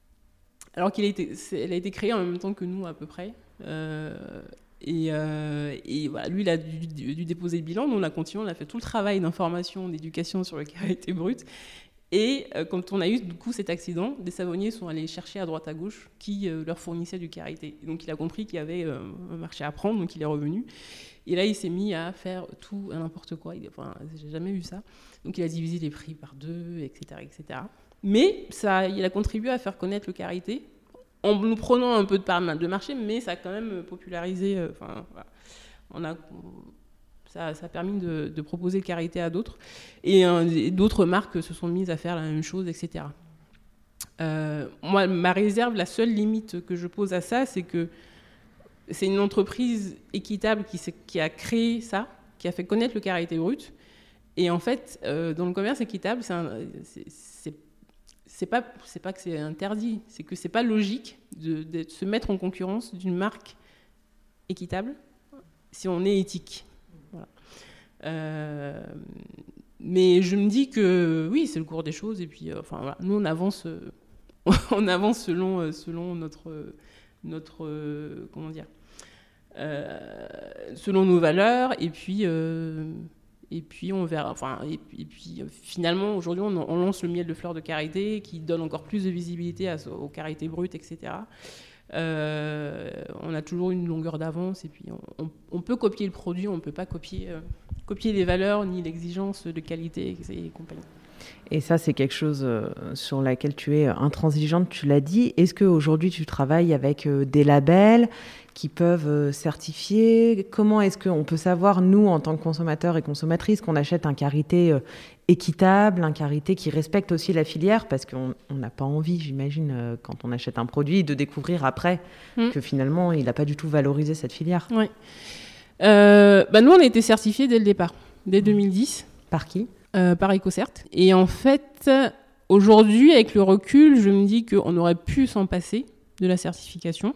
Alors qu'elle a été, elle a été créée en même temps que nous à peu près. Euh, et, euh, et voilà, lui, il a dû, dû, dû déposer le bilan. Nous, on a continué, on a fait tout le travail d'information, d'éducation sur le karité brut. Et euh, quand on a eu du coup cet accident, des savonniers sont allés chercher à droite à gauche qui euh, leur fournissait du karité. Et donc il a compris qu'il y avait euh, un marché à prendre, donc il est revenu. Et là, il s'est mis à faire tout à n'importe quoi. Il, enfin, j'ai jamais vu ça. Donc il a divisé les prix par deux, et cetera, et cetera. Mais ça, il a contribué à faire connaître le karité en nous prenant un peu de part de marché, mais ça a quand même popularisé. Euh, enfin, voilà. On a, ça, ça a permis de, de proposer le karité à d'autres. Et, euh, et d'autres marques se sont mises à faire la même chose, et cetera. Euh, moi, ma réserve, la seule limite que je pose à ça, c'est que c'est une entreprise équitable qui, qui a créé ça, qui a fait connaître le karité brut. Et en fait, euh, dans le commerce équitable, c'est, un, c'est, c'est, c'est, pas, c'est pas que c'est interdit, c'est que c'est pas logique de, de se mettre en concurrence d'une marque équitable si on est éthique. Voilà. Euh, mais je me dis que oui, c'est le cours des choses. Et puis, euh, enfin, voilà, nous, on avance, euh, on avance selon, euh, selon notre, notre euh, comment dire, euh, selon nos valeurs. Et puis. Euh, Et puis, on verra. Enfin, et, et puis, finalement, aujourd'hui, on, on lance le miel de fleurs de karité qui donne encore plus de visibilité à, au karité brut, et cetera. Euh, on a toujours une longueur d'avance et puis on, on, on peut copier le produit, on ne peut pas copier, euh, copier les valeurs ni l'exigence de qualité et compagnie. Et ça, c'est quelque chose sur laquelle tu es intransigeante, tu l'as dit. Est-ce qu'aujourd'hui, tu travailles avec des labels qui peuvent certifier ? Comment est-ce qu'on peut savoir, nous, en tant que consommateurs et consommatrices, qu'on achète un karité équitable, un karité qui respecte aussi la filière ? Parce qu'on n'a pas envie, j'imagine, quand on achète un produit, de découvrir après mmh. que finalement, il n'a pas du tout valorisé cette filière. Oui. Euh, bah nous, on a été certifiés dès le départ, dès deux mille dix. Par qui ? Euh, par EcoCert. Et en fait, aujourd'hui, avec le recul, je me dis qu'on aurait pu s'en passer de la certification.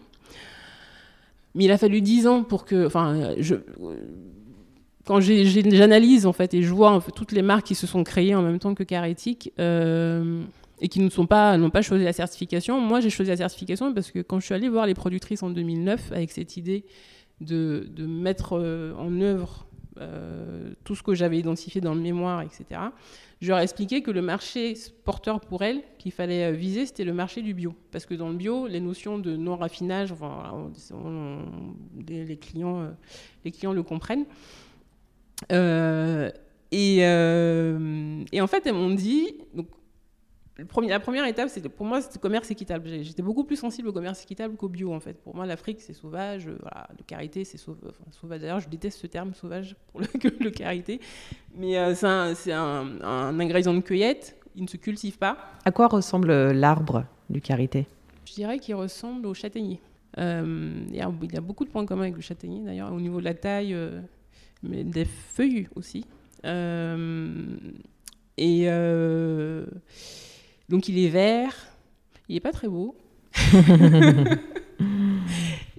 Mais il a fallu dix ans pour que... Enfin, je, quand j'ai, j'ai, j'analyse, en fait, et je vois en fait, toutes les marques qui se sont créées en même temps que Carétique euh, et qui ne sont pas, n'ont pas choisi la certification. Moi, j'ai choisi la certification parce que quand je suis allée voir les productrices en deux mille neuf, avec cette idée de, de mettre euh, en œuvre Euh, tout ce que j'avais identifié dans le mémoire, et cetera. Je leur ai expliqué que le marché porteur pour elles, qu'il fallait viser, c'était le marché du bio. Parce que dans le bio, les notions de non-raffinage, enfin, on, on, les, clients, les clients le comprennent. Euh, et, euh, et en fait, elles m'ont dit... Donc, le premier, la première étape, c'était, pour moi, c'était le commerce équitable. J'étais beaucoup plus sensible au commerce équitable qu'au bio, en fait. Pour moi, l'Afrique, c'est sauvage. Euh, voilà, le karité, c'est sauv... enfin, sauvage. D'ailleurs, je déteste ce terme, sauvage, pour le, le karité. Mais euh, c'est, un, c'est un, un ingrédient de cueillette. Il ne se cultive pas. À quoi ressemble l'arbre du karité ? Je dirais qu'il ressemble au châtaignier. Euh, il, y a, il y a beaucoup de points communs avec le châtaignier, d'ailleurs, au niveau de la taille, euh, mais des feuilles aussi. Euh, et... Euh, Donc il est vert, il n'est pas très beau.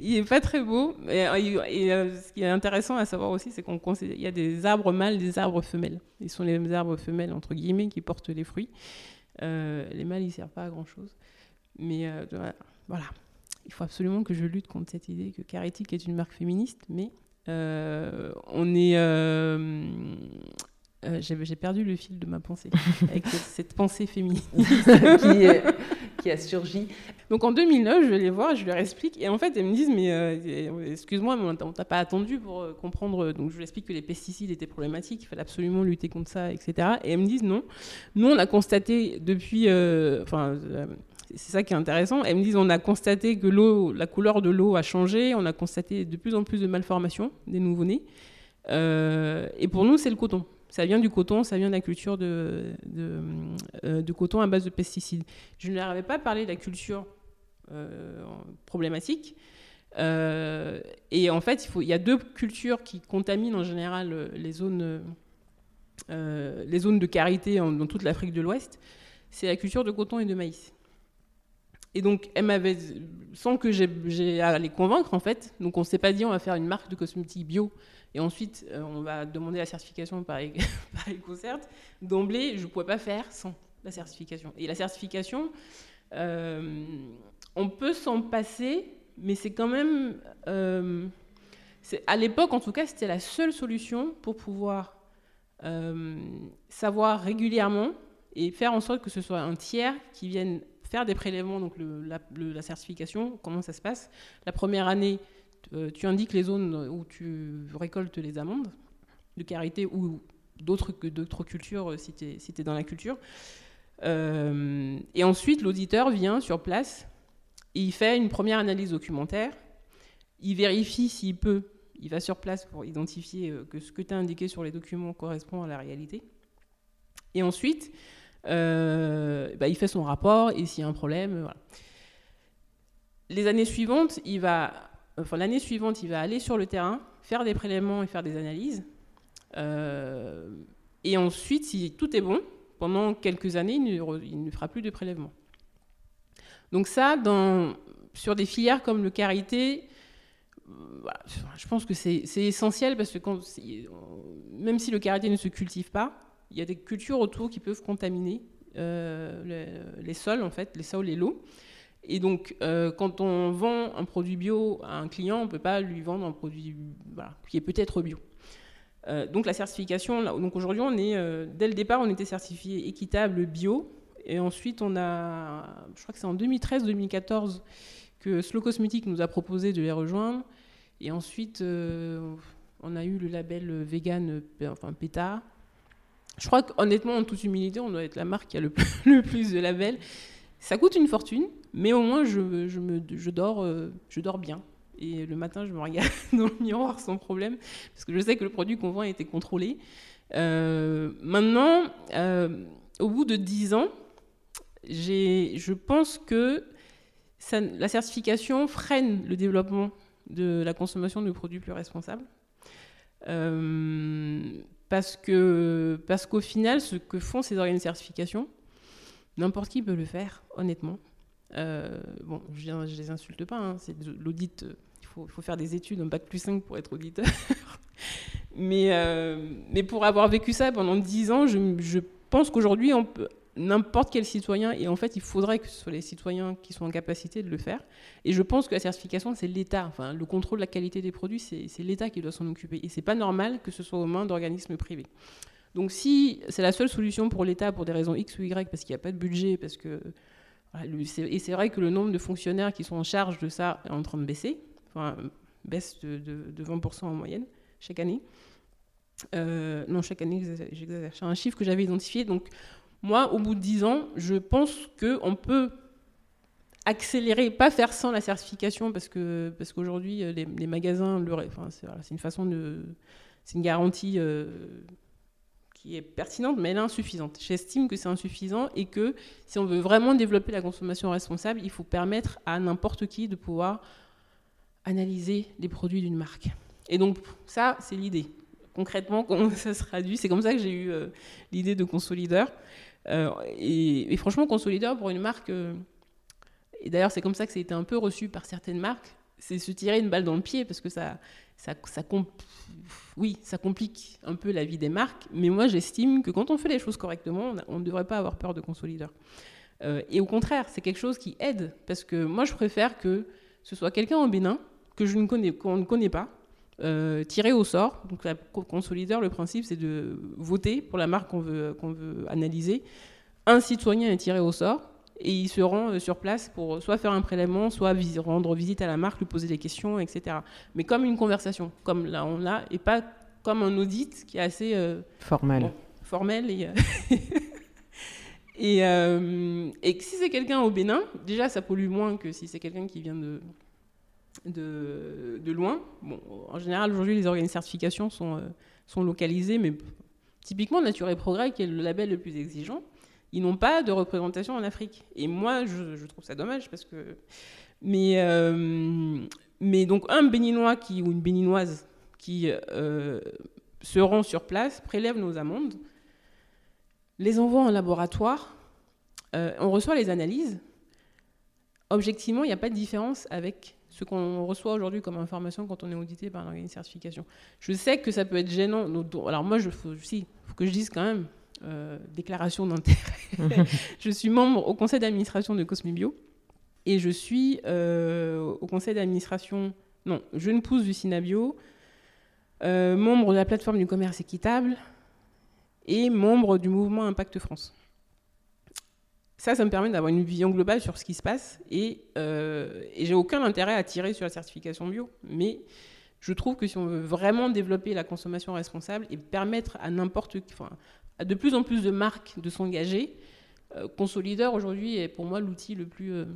il est pas très beau. Et, et, et euh, ce qui est intéressant à savoir aussi, c'est qu'on il y a des arbres mâles, des arbres femelles. Ils sont les arbres femelles entre guillemets qui portent les fruits. Euh, les mâles, ils servent pas à grand chose. Mais euh, voilà, il faut absolument que je lutte contre cette idée que Caretic est une marque féministe, mais euh, on est. Euh, Euh, j'ai, j'ai perdu le fil de ma pensée, avec cette, cette pensée féministe qui, est, qui a surgi. Donc en deux mille neuf, je vais les voir, je leur explique, et en fait, elles me disent, mais euh, excuse-moi, mais on t'a pas attendu pour euh, comprendre. Donc je leur explique que les pesticides étaient problématiques, il fallait absolument lutter contre ça, et cetera. Et elles me disent, non, nous on a constaté depuis... Euh, enfin, euh, c'est ça qui est intéressant. Elles me disent, on a constaté que l'eau, la couleur de l'eau a changé, on a constaté de plus en plus de malformations des nouveau-nés. Euh, et pour nous, c'est le coton. Ça vient du coton, ça vient de la culture de, de, euh, de coton à base de pesticides. Je ne leur avais pas parlé de la culture euh, problématique. Euh, et en fait, il, faut, il y a deux cultures qui contaminent en général les zones, euh, les zones de carité en, dans toute l'Afrique de l'Ouest. C'est la culture de coton et de maïs. Et donc, elle m'avait, sans que j'ai, j'ai à les convaincre, en fait, donc on ne s'est pas dit on va faire une marque de cosmétiques bio et ensuite euh, on va demander la certification par, par EcoCert. D'emblée, je ne pouvais pas faire sans la certification. Et la certification, euh, on peut s'en passer, mais c'est quand même... Euh, c'est, à l'époque, en tout cas, c'était la seule solution pour pouvoir euh, savoir régulièrement et faire en sorte que ce soit un tiers qui vienne faire des prélèvements, donc le, la, le, la certification, comment ça se passe. La première année, euh, tu indiques les zones où tu récoltes les amandes de karité ou d'autres, d'autres cultures si tu es si t'es dans la culture. Euh, et ensuite, l'auditeur vient sur place et il fait une première analyse documentaire. Il vérifie s'il peut, il va sur place pour identifier que ce que tu as indiqué sur les documents correspond à la réalité. Et ensuite... Euh, bah, il fait son rapport et s'il y a un problème, voilà. Les années suivantes, il va, enfin l'année suivante, il va aller sur le terrain, faire des prélèvements et faire des analyses. Euh, et ensuite, si tout est bon, pendant quelques années, il ne, il ne fera plus de prélèvements. Donc ça, dans, sur des filières comme le karité, voilà, je pense que c'est, c'est essentiel parce que quand, même si le karité ne se cultive pas, il y a des cultures autour qui peuvent contaminer euh, les, les sols, en fait, les sols et l'eau. Et donc, euh, quand on vend un produit bio à un client, on ne peut pas lui vendre un produit voilà, qui est peut-être bio. Euh, donc, la certification, là, donc aujourd'hui, on est, euh, dès le départ, on était certifié équitable bio. Et ensuite, on a, je crois que c'est en deux mille treize deux mille quatorze que Slow Cosmetics nous a proposé de les rejoindre. Et ensuite, euh, on a eu le label vegan, enfin PETA. Je crois qu'honnêtement, en toute humilité, on doit être la marque qui a le plus, le plus de labels. Ça coûte une fortune, mais au moins, je, je, me, je, dors, euh, je dors bien. Et le matin, je me regarde dans le miroir sans problème, parce que je sais que le produit qu'on vend a été contrôlé. Euh, maintenant, euh, au bout de dix ans, j'ai, je pense que ça, la certification freine le développement de la consommation de produits plus responsables. Euh, Parce, que, parce qu'au final, ce que font ces organes de certification, n'importe qui peut le faire, honnêtement. Euh, bon, je ne les insulte pas, hein, c'est de l'audit, euh, il faut, il faut faire des études, un bac plus cinq pour être auditeur. mais, euh, mais pour avoir vécu ça pendant dix ans, je, je pense qu'aujourd'hui, on peut, n'importe quel citoyen, et en fait, il faudrait que ce soit les citoyens qui sont en capacité de le faire. Et je pense que la certification, c'est l'État. Enfin, le contrôle de la qualité des produits, c'est, c'est l'État qui doit s'en occuper. Et c'est pas normal que ce soit aux mains d'organismes privés. Donc, si c'est la seule solution pour l'État, pour des raisons X ou Y, parce qu'il n'y a pas de budget, parce que... Voilà, c'est, et c'est vrai que le nombre de fonctionnaires qui sont en charge de ça est en train de baisser. Enfin, baisse de, de, de vingt pour cent en moyenne, chaque année. Euh, non, chaque année, j'exagère. C'est un chiffre que j'avais identifié. Donc, moi, au bout de dix ans, je pense qu'on peut accélérer, pas faire sans la certification, parce, que, parce qu'aujourd'hui, les, les magasins, le, enfin, c'est, voilà, c'est une façon de... C'est une garantie euh, qui est pertinente, mais elle est insuffisante. J'estime que c'est insuffisant et que si on veut vraiment développer la consommation responsable, il faut permettre à n'importe qui de pouvoir analyser les produits d'une marque. Et donc, ça, c'est l'idée. Concrètement, comment ça se traduit ? C'est comme ça que j'ai eu euh, l'idée de Consolideur. Euh, et, et franchement, Consolideur, pour une marque... Euh, et d'ailleurs, c'est comme ça que ça a été un peu reçu par certaines marques. c'est se tirer une balle dans le pied parce que ça, ça, ça, compl- oui, ça complique un peu la vie des marques. Mais moi, j'estime que quand on fait les choses correctement, on ne devrait pas avoir peur de consolideur. Euh, et au contraire, c'est quelque chose qui aide. Parce que moi, je préfère que ce soit quelqu'un au Bénin que je ne connais, qu'on ne connaît pas, euh, tiré au sort. Donc, la consolideur, le principe, c'est de voter pour la marque qu'on veut, qu'on veut analyser. Un citoyen est tiré au sort. Et il se rend sur place pour soit faire un prélèvement, soit vis- rendre visite à la marque, lui poser des questions, et cetera. Mais comme une conversation, comme là on l'a, et pas comme un audit qui est assez euh, formel. Bon, formel. Et, euh, et, euh, et si c'est quelqu'un au Bénin, déjà ça pollue moins que si c'est quelqu'un qui vient de, de, de loin. Bon, en général, aujourd'hui, les organes de certification sont, euh, sont localisés, mais typiquement Nature et Progrès, qui est le label le plus exigeant, ils n'ont pas de représentation en Afrique. Et moi, je, je trouve ça dommage parce que... Mais, euh, mais donc, un Béninois qui, ou une Béninoise qui euh, se rend sur place, prélève nos amandes, les envoie en laboratoire, euh, on reçoit les analyses. Objectivement, il n'y a pas de différence avec ce qu'on reçoit aujourd'hui comme information quand on est audité par un organisme de certification. Je sais que ça peut être gênant. Alors moi, il faut, si, faut que je dise quand même... Euh, déclaration d'intérêt. Je suis membre au conseil d'administration de Cosmebio et je suis euh, au conseil d'administration, non, jeune pousse du Synabio, euh, membre de la plateforme du commerce équitable et membre du mouvement Impact France. Ça, ça me permet d'avoir une vision globale sur ce qui se passe et, euh, et j'ai aucun intérêt à tirer sur la certification bio, mais je trouve que si on veut vraiment développer la consommation responsable et permettre à n'importe qui, enfin, à de plus en plus de marques de s'engager, euh, Consolideur aujourd'hui est pour moi l'outil le plus, euh,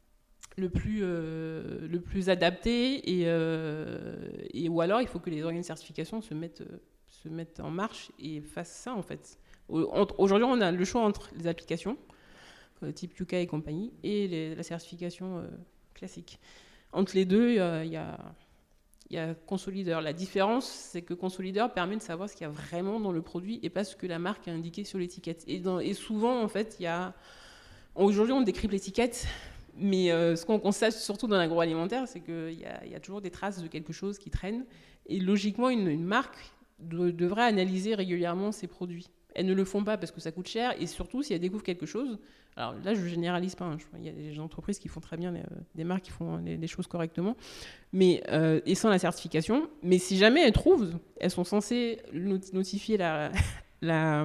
le plus, euh, le plus adapté et, euh, et ou alors il faut que les organes de certification se mettent, euh, se mettent en marche et fassent ça en fait. Aujourd'hui on a le choix entre les applications euh, type Yuka et compagnie et les, la certification euh, classique. Entre les deux, il y a, il y a Il y a Consolideur. La différence, c'est que Consolideur permet de savoir ce qu'il y a vraiment dans le produit et pas ce que la marque a indiqué sur l'étiquette. Et, dans, et souvent, en fait, il y a... Aujourd'hui, on décrypte l'étiquette, mais euh, ce qu'on constate, surtout dans l'agroalimentaire, c'est qu'il y a, il y a toujours des traces de quelque chose qui traîne. Et logiquement, une, une marque de, devrait analyser régulièrement ses produits. Elles ne le font pas parce que ça coûte cher et surtout, si elles découvrent quelque chose... Alors là, je ne généralise pas. Hein. Il y a des entreprises qui font très bien, les, des marques qui font les, les choses correctement, mais, euh, et sans la certification. Mais si jamais elles trouvent, elles sont censées notifier la, la,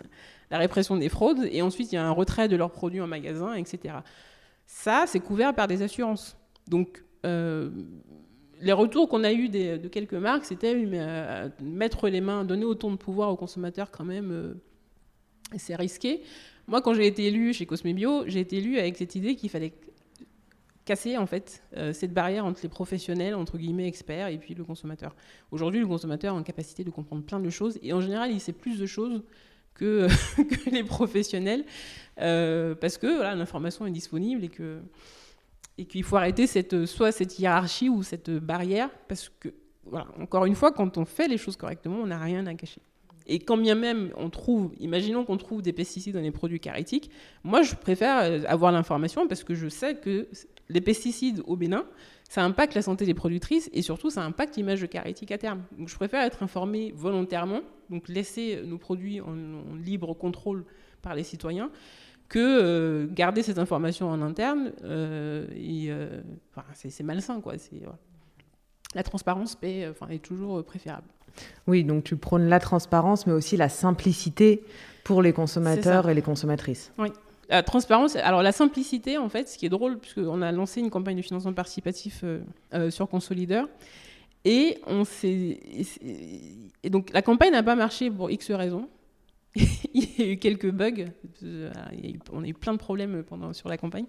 la répression des fraudes et ensuite il y a un retrait de leurs produits en magasin, et cetera. Ça, c'est couvert par des assurances. Donc, euh, les retours qu'on a eus des, de quelques marques, c'était euh, mettre les mains, donner autant de pouvoir aux consommateurs quand même, euh, c'est risqué. Moi, quand j'ai été élue chez Cosmebio, j'ai été élue avec cette idée qu'il fallait casser en fait euh, cette barrière entre les professionnels, entre guillemets experts, et puis le consommateur. Aujourd'hui, le consommateur a une capacité de comprendre plein de choses, et en général, il sait plus de choses que, que les professionnels, euh, parce que voilà, l'information est disponible et que et qu'il faut arrêter cette, soit cette hiérarchie ou cette barrière, parce que, voilà, encore une fois, quand on fait les choses correctement, on n'a rien à cacher. Et quand bien même on trouve, imaginons qu'on trouve des pesticides dans les produits Caritic, moi je préfère avoir l'information parce que je sais que les pesticides au Bénin, ça impacte la santé des productrices et surtout ça impacte l'image de Caritic à terme. Donc je préfère être informée volontairement, donc laisser nos produits en, en libre contrôle par les citoyens, que euh, garder cette information en interne. Euh, et, euh, enfin, c'est, c'est malsain, quoi. C'est, voilà. La transparence paie, enfin, est toujours préférable. Oui, donc tu prônes la transparence, mais aussi la simplicité pour les consommateurs et les consommatrices. Oui. La transparence, alors la simplicité, en fait, ce qui est drôle, puisqu'on a lancé une campagne de financement participatif euh, euh, sur Consolideur, et on s'est... Et donc, la campagne n'a pas marché pour X raisons. Il y a eu quelques bugs, il y a eu, on a eu plein de problèmes pendant, sur la campagne,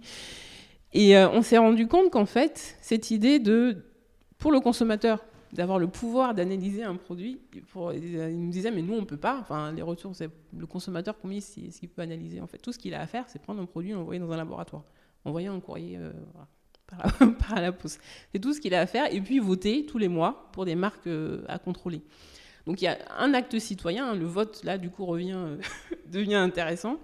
et euh, on s'est rendu compte qu'en fait, cette idée de, pour le consommateur, d'avoir le pouvoir d'analyser un produit. Pour, il nous disait, mais nous, on ne peut pas. Enfin, les retours, c'est le consommateur, combien est-ce qu'il peut analyser. En fait, tout ce qu'il a à faire, c'est prendre un produit et l'envoyer dans un laboratoire, envoyer un courrier euh, voilà, par, par la poste. C'est tout ce qu'il a à faire. Et puis, voter tous les mois pour des marques euh, à contrôler. Donc, il y a un acte citoyen. Le vote, là, du coup, revient, euh, devient intéressant.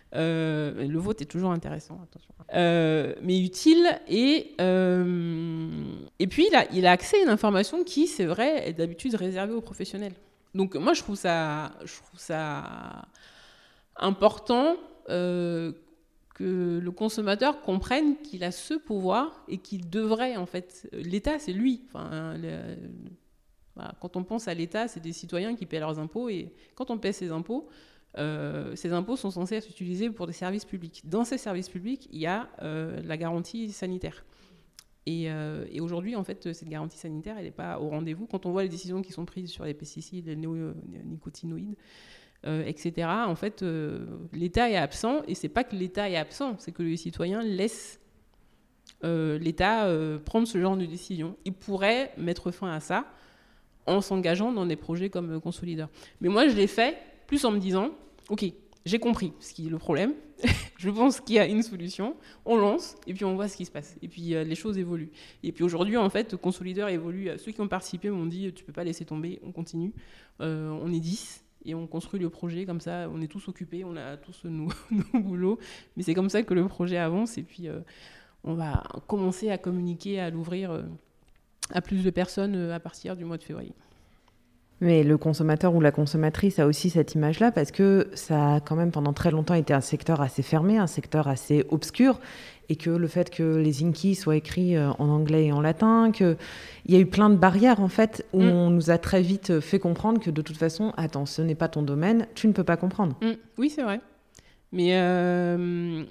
Euh, le vote est toujours intéressant, attention. Euh, mais utile. Et, euh, et puis, il a, il a accès à une information qui, c'est vrai, est d'habitude réservée aux professionnels. Donc, moi, je trouve ça, je trouve ça important euh, que le consommateur comprenne qu'il a ce pouvoir et qu'il devrait, en fait... L'État, c'est lui. Enfin, le, voilà, quand on pense à l'État, c'est des citoyens qui paient leurs impôts. Et quand on paie ses impôts... Euh, ces impôts sont censés être utilisés pour des services publics. Dans ces services publics, il y a euh, la garantie sanitaire. Et, euh, et aujourd'hui, en fait, cette garantie sanitaire, elle n'est pas au rendez-vous. Quand on voit les décisions qui sont prises sur les pesticides, les néonicotinoïdes, euh, et cetera, en fait, euh, l'État est absent. Et ce n'est pas que l'État est absent, c'est que les citoyens laissent euh, l'État euh, prendre ce genre de décision. Il pourrait mettre fin à ça en s'engageant dans des projets comme Consolideur. Mais moi, je l'ai fait plus en me disant, ok, j'ai compris ce qui est le problème, je pense qu'il y a une solution, on lance, et puis on voit ce qui se passe. Et puis euh, les choses évoluent. Et puis aujourd'hui, en fait, Consolideur évolue. Ceux qui ont participé m'ont dit, tu peux pas laisser tomber, on continue. Euh, on est dix, et on construit le projet comme ça, on est tous occupés, on a tous nos, nos boulots, mais c'est comme ça que le projet avance, et puis euh, on va commencer à communiquer, à l'ouvrir euh, à plus de personnes euh, à partir du mois de février. Mais le consommateur ou la consommatrice a aussi cette image-là parce que ça a quand même pendant très longtemps été un secteur assez fermé, un secteur assez obscur, et que le fait que les Inky soient écrits en anglais et en latin, qu'il y a eu plein de barrières en fait, où mmh. on nous a très vite fait comprendre que de toute façon, attends, ce n'est pas ton domaine, tu ne peux pas comprendre. Mmh. Oui, c'est vrai. Mais euh,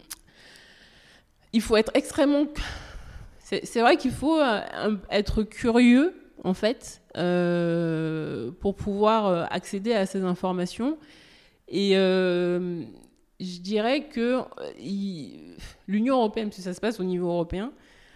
il faut être extrêmement... C'est, c'est vrai qu'il faut être curieux, en fait, euh, pour pouvoir accéder à ces informations. Et euh, je dirais que il, l'Union européenne, parce que ça se passe au niveau européen,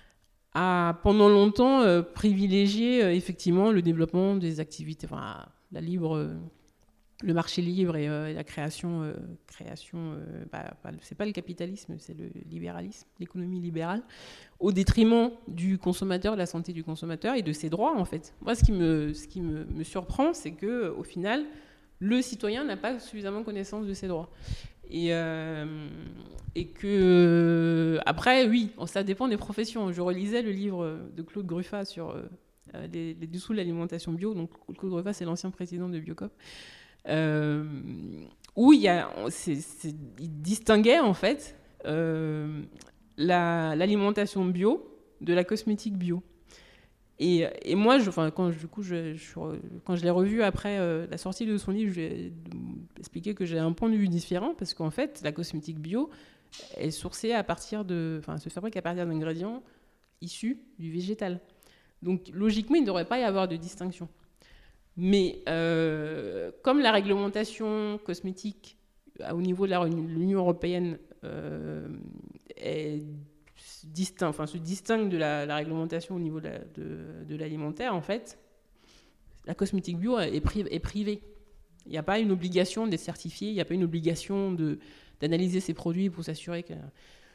a pendant longtemps euh, privilégié euh, effectivement le développement des activités, enfin, la libre, euh, le marché libre et, euh, et la création, euh, création euh, bah, bah, c'est pas le capitalisme, c'est le libéralisme, l'économie libérale, au détriment du consommateur, de la santé du consommateur et de ses droits, en fait. Moi, ce qui me, ce qui me, me surprend, c'est qu'au final, le citoyen n'a pas suffisamment connaissance de ses droits. Et, euh, et que, après, oui, ça dépend des professions. Je relisais le livre de Claude Gruffat sur euh, les, les dessous de l'alimentation bio. Donc, Claude Gruffat, c'est l'ancien président de Biocop. Euh, où il, y a, c'est, c'est, il distinguait, en fait, euh, La, l'alimentation bio de la cosmétique bio. Et, et moi, je, enfin, quand, du coup, je, je, quand je l'ai revu après euh, la sortie de son livre, je lui ai expliqué que j'ai un point de vue différent parce qu'en fait, la cosmétique bio est sourcée à partir de, enfin, se fabrique à partir d'ingrédients issus du végétal. Donc, logiquement, il ne devrait pas y avoir de distinction. Mais euh, comme la réglementation cosmétique au niveau de la, l'Union européenne euh, est distinct, enfin, se distingue de la, la réglementation au niveau de, la, de, de l'alimentaire, en fait, la cosmétique bio est, pri- est privée. Il n'y a pas une obligation d'être certifié, il n'y a pas une obligation de, d'analyser ses produits pour s'assurer que...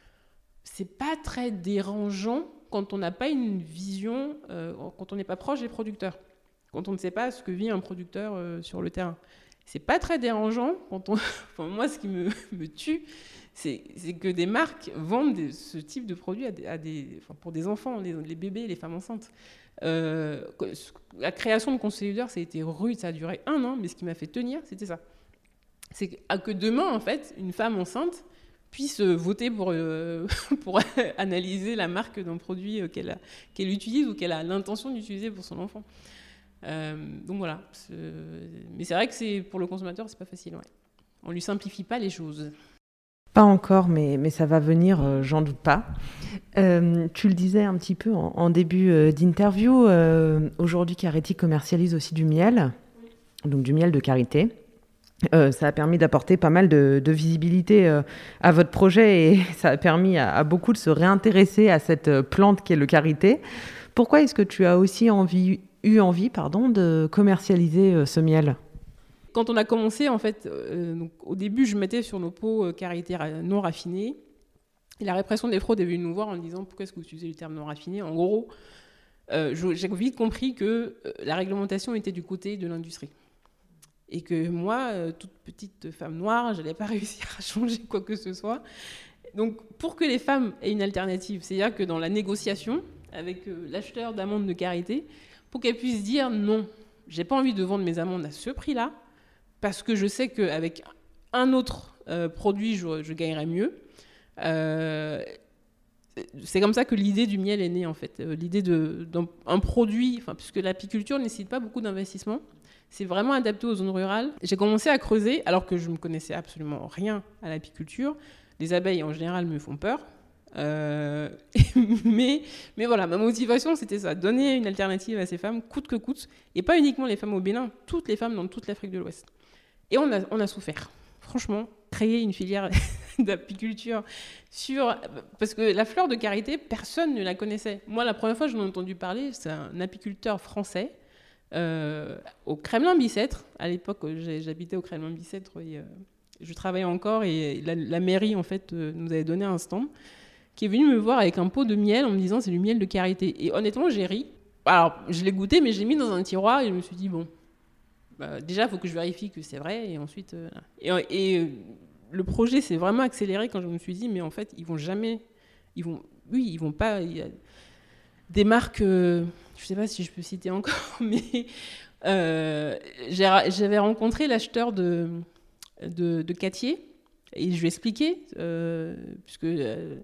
C'est pas très dérangeant quand on n'a pas une vision, euh, quand on n'est pas proche des producteurs, quand on ne sait pas ce que vit un producteur euh, sur le terrain. C'est pas très dérangeant quand on... Enfin, moi, ce qui me, me tue, c'est, c'est que des marques vendent des, ce type de produits à des, à des, enfin, pour des enfants, les, les bébés, les femmes enceintes. Euh, la création de Consolideur, ça a été rude, ça a duré un an, mais ce qui m'a fait tenir, c'était ça. C'est que, que demain, en fait, une femme enceinte puisse voter pour, euh, pour analyser la marque d'un produit qu'elle, a, qu'elle utilise ou qu'elle a l'intention d'utiliser pour son enfant. Euh, donc voilà. C'est... Mais c'est vrai que c'est, pour le consommateur, c'est pas facile. Ouais. On lui simplifie pas les choses. Pas encore, mais, mais ça va venir, euh, j'en doute pas. Euh, tu le disais un petit peu en, en début euh, d'interview, euh, aujourd'hui Caretti commercialise aussi du miel, donc du miel de karité. Euh, ça a permis d'apporter pas mal de, de visibilité euh, à votre projet et ça a permis à, à beaucoup de se réintéresser à cette plante qui est le karité. Pourquoi est-ce que tu as aussi envie, eu envie pardon, de commercialiser euh, ce miel ? Quand on a commencé, en fait, euh, donc, au début, je mettais sur nos pots euh, karité non raffinés. Et la répression des fraudes est venue nous voir en disant « Pourquoi est-ce que vous utilisez le terme non raffiné ?» En gros, euh, j'ai vite compris que euh, la réglementation était du côté de l'industrie. Et que moi, euh, toute petite femme noire, je n'allais pas réussir à changer quoi que ce soit. Donc, pour que les femmes aient une alternative, c'est-à-dire que dans la négociation avec euh, l'acheteur d'amandes de karité, pour qu'elles puissent dire non, j'ai pas envie de vendre mes amandes à ce prix-là, parce que je sais qu'avec un autre euh, produit, je, je gagnerais mieux. Euh, c'est comme ça que l'idée du miel est née, en fait. Euh, l'idée de, d'un produit, enfin, puisque l'apiculture ne nécessite pas beaucoup d'investissement, c'est vraiment adapté aux zones rurales. J'ai commencé à creuser, alors que je ne connaissais absolument rien à l'apiculture. Les abeilles, en général, me font peur. Euh, mais, mais voilà, ma motivation, c'était ça, donner une alternative à ces femmes, coûte que coûte, et pas uniquement les femmes au Bénin, toutes les femmes dans toute l'Afrique de l'Ouest. Et on a, on a souffert. Franchement, créer une filière d'apiculture sur... Parce que la fleur de karité, personne ne la connaissait. Moi, la première fois que j'en ai entendu parler, c'est un apiculteur français euh, au Kremlin-Bicêtre. À l'époque, j'habitais au Kremlin-Bicêtre et euh, je travaillais encore et la, la mairie, en fait, euh, nous avait donné un stand qui est venu me voir avec un pot de miel en me disant c'est du miel de karité. Et honnêtement, j'ai ri. Alors, je l'ai goûté, mais je l'ai mis dans un tiroir et je me suis dit, bon... Bah, déjà, il faut que je vérifie que c'est vrai, et ensuite... Euh, et, et euh, le projet s'est vraiment accéléré quand je me suis dit, mais en fait, ils vont jamais... Ils vont, oui, ils vont pas... Il y a des marques... Euh, je sais pas si je peux citer encore, mais... Euh, j'ai, j'avais rencontré l'acheteur de, de, de Cattier, et je lui ai expliqué, euh, puisque... Euh,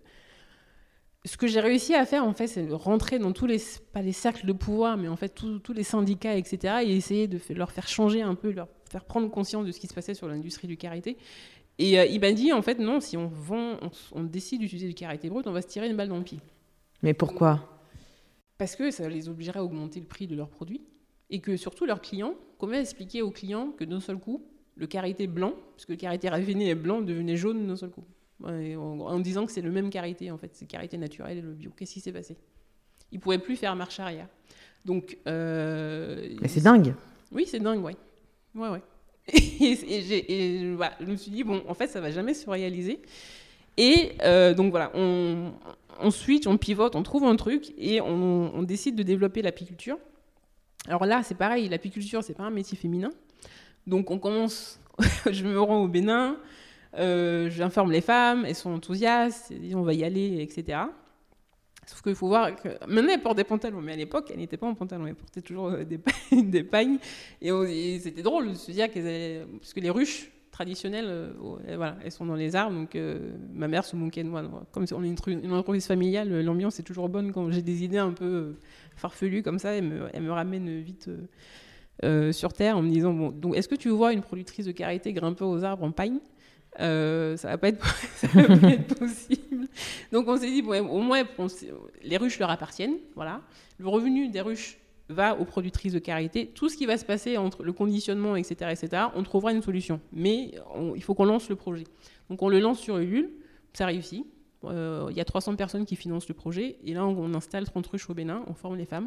ce que j'ai réussi à faire, en fait, c'est rentrer dans tous les, pas les cercles de pouvoir, mais en fait tous, tous les syndicats, et cetera, et essayer de leur faire changer un peu, leur faire prendre conscience de ce qui se passait sur l'industrie du karité. Et euh, il m'a dit, en fait, non, si on vend, on, on décide d'utiliser du karité brut, on va se tirer une balle dans le pied. Mais pourquoi ? Parce que ça les obligerait à augmenter le prix de leurs produits, et que surtout leurs clients, comment expliquer aux clients que d'un seul coup, le karité blanc, parce que le karité raffiné est blanc, devenait jaune d'un seul coup. En disant que c'est le même karité, en fait, c'est karité naturel et le bio. Qu'est-ce qui s'est passé ? Ils ne pouvaient plus faire marche arrière. Donc, euh, Mais c'est dingue. Oui, c'est dingue, ouais. Ouais, ouais. Et, et, j'ai, et voilà, je me suis dit, bon, en fait, ça ne va jamais se réaliser. Et euh, donc, voilà, on, on switch, on pivote, on trouve un truc et on, on décide de développer l'apiculture. Alors là, c'est pareil, l'apiculture, ce n'est pas un métier féminin. Donc, on commence, je me rends au Bénin. Euh, j'informe les femmes, elles sont enthousiastes, elles disent on va y aller, et cetera. Sauf qu'il faut voir que maintenant elles portent des pantalons, mais à l'époque elles n'étaient pas en pantalon, elles portaient toujours des pagnes, des pagnes. Et, on, et c'était drôle de se dire qu'elles avaient, parce que les ruches traditionnelles, euh, voilà, elles sont dans les arbres, donc euh, ma mère se moquait de moi. Comme on est une, une entreprise familiale, l'ambiance est toujours bonne quand j'ai des idées un peu farfelues comme ça, elle me, elle me ramène vite euh, euh, sur terre en me disant bon, donc est-ce que tu vois une productrice de karité grimper aux arbres en pagne ? Euh, ça va pas être, ça va pas être possible. Donc on s'est dit bon, au moins on les ruches leur appartiennent, voilà. Le revenu des ruches va aux productrices de karité. Tout ce qui va se passer entre le conditionnement, et cetera, et cetera, on trouvera une solution. Mais on, il faut qu'on lance le projet. Donc on le lance sur Ulule, ça réussit. Euh, il y a trois cents personnes qui financent le projet et là on, on installe trente ruches au Bénin, on forme les femmes.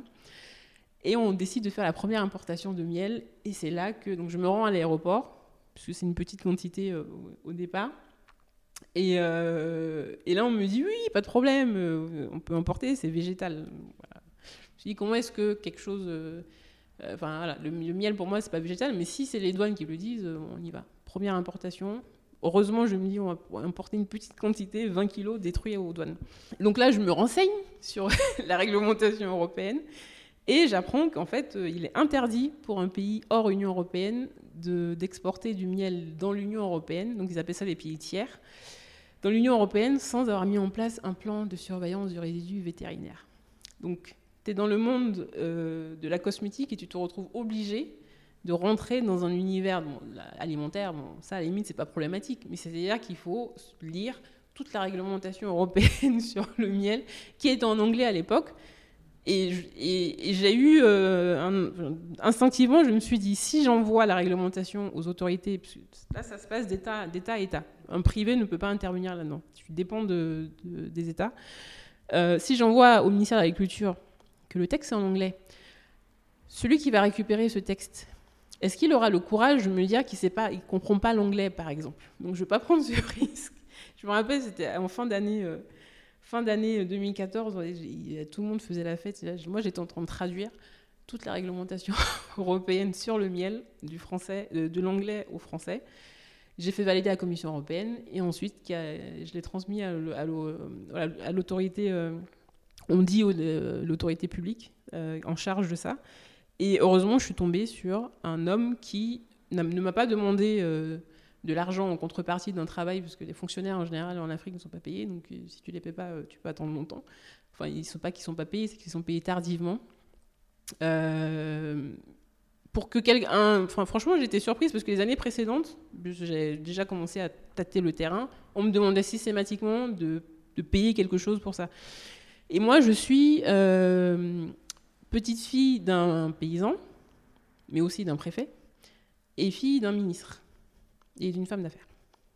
Et on décide de faire la première importation de miel. Et c'est là que donc je me rends à l'aéroport. Parce que c'est une petite quantité euh, au départ. Et, euh, et là, on me dit, oui, pas de problème, euh, on peut importer, c'est végétal. Voilà. Je me dis, comment est-ce que quelque chose... Euh, enfin, voilà, le, le miel, pour moi, c'est pas végétal, mais si c'est les douanes qui le disent, euh, on y va. Première importation. Heureusement, je me dis, on va importer une petite quantité, vingt kilos, détruits aux douanes. Donc là, je me renseigne sur la réglementation européenne. Et j'apprends qu'en fait, euh, il est interdit pour un pays hors Union européenne de, d'exporter du miel dans l'Union européenne, donc ils appellent ça les pays tiers, dans l'Union européenne sans avoir mis en place un plan de surveillance du résidu vétérinaire. Donc, tu es dans le monde euh, de la cosmétique et tu te retrouves obligé de rentrer dans un univers bon, alimentaire. Bon, ça, à la limite, c'est pas problématique, mais c'est-à-dire qu'il faut lire toute la réglementation européenne sur le miel, qui était en anglais à l'époque. Et, et, et j'ai eu, euh, un, instinctivement, je me suis dit, si j'envoie la réglementation aux autorités, parce que là, ça se passe d'État, d'État à État. Un privé ne peut pas intervenir là-dedans. Tu dépends de, de, des États. Euh, si j'envoie au ministère de l'Agriculture que le texte est en anglais, celui qui va récupérer ce texte, est-ce qu'il aura le courage de me dire qu'il ne comprend pas l'anglais, par exemple ? Donc, je ne vais pas prendre ce risque. Je me rappelle, c'était en fin d'année... Euh, Fin d'année deux mille quatorze, tout le monde faisait la fête. Moi, j'étais en train de traduire. toute la réglementation européenne sur le miel, du français, de, de l'anglais au français. J'ai fait valider à la Commission européenne et ensuite je l'ai transmis à, à, à l'autorité, euh, on dit au, l'autorité publique euh, en charge de ça. Et heureusement, je suis tombée sur un homme qui ne m'a pas demandé euh, de l'argent en contrepartie d'un travail, parce que les fonctionnaires en général en Afrique ne sont pas payés, donc euh, si tu ne les paies pas, euh, tu peux attendre longtemps. Enfin, ils ne sont pas qu'ils ne sont pas payés, c'est qu'ils sont payés tardivement. Euh, pour que quelqu'un, enfin, franchement, j'étais surprise parce que les années précédentes, j'ai déjà commencé à tâter le terrain, on me demandait systématiquement de, de payer quelque chose pour ça. Et moi, je suis euh, petite fille d'un paysan, mais aussi d'un préfet, et fille d'un ministre et d'une femme d'affaires.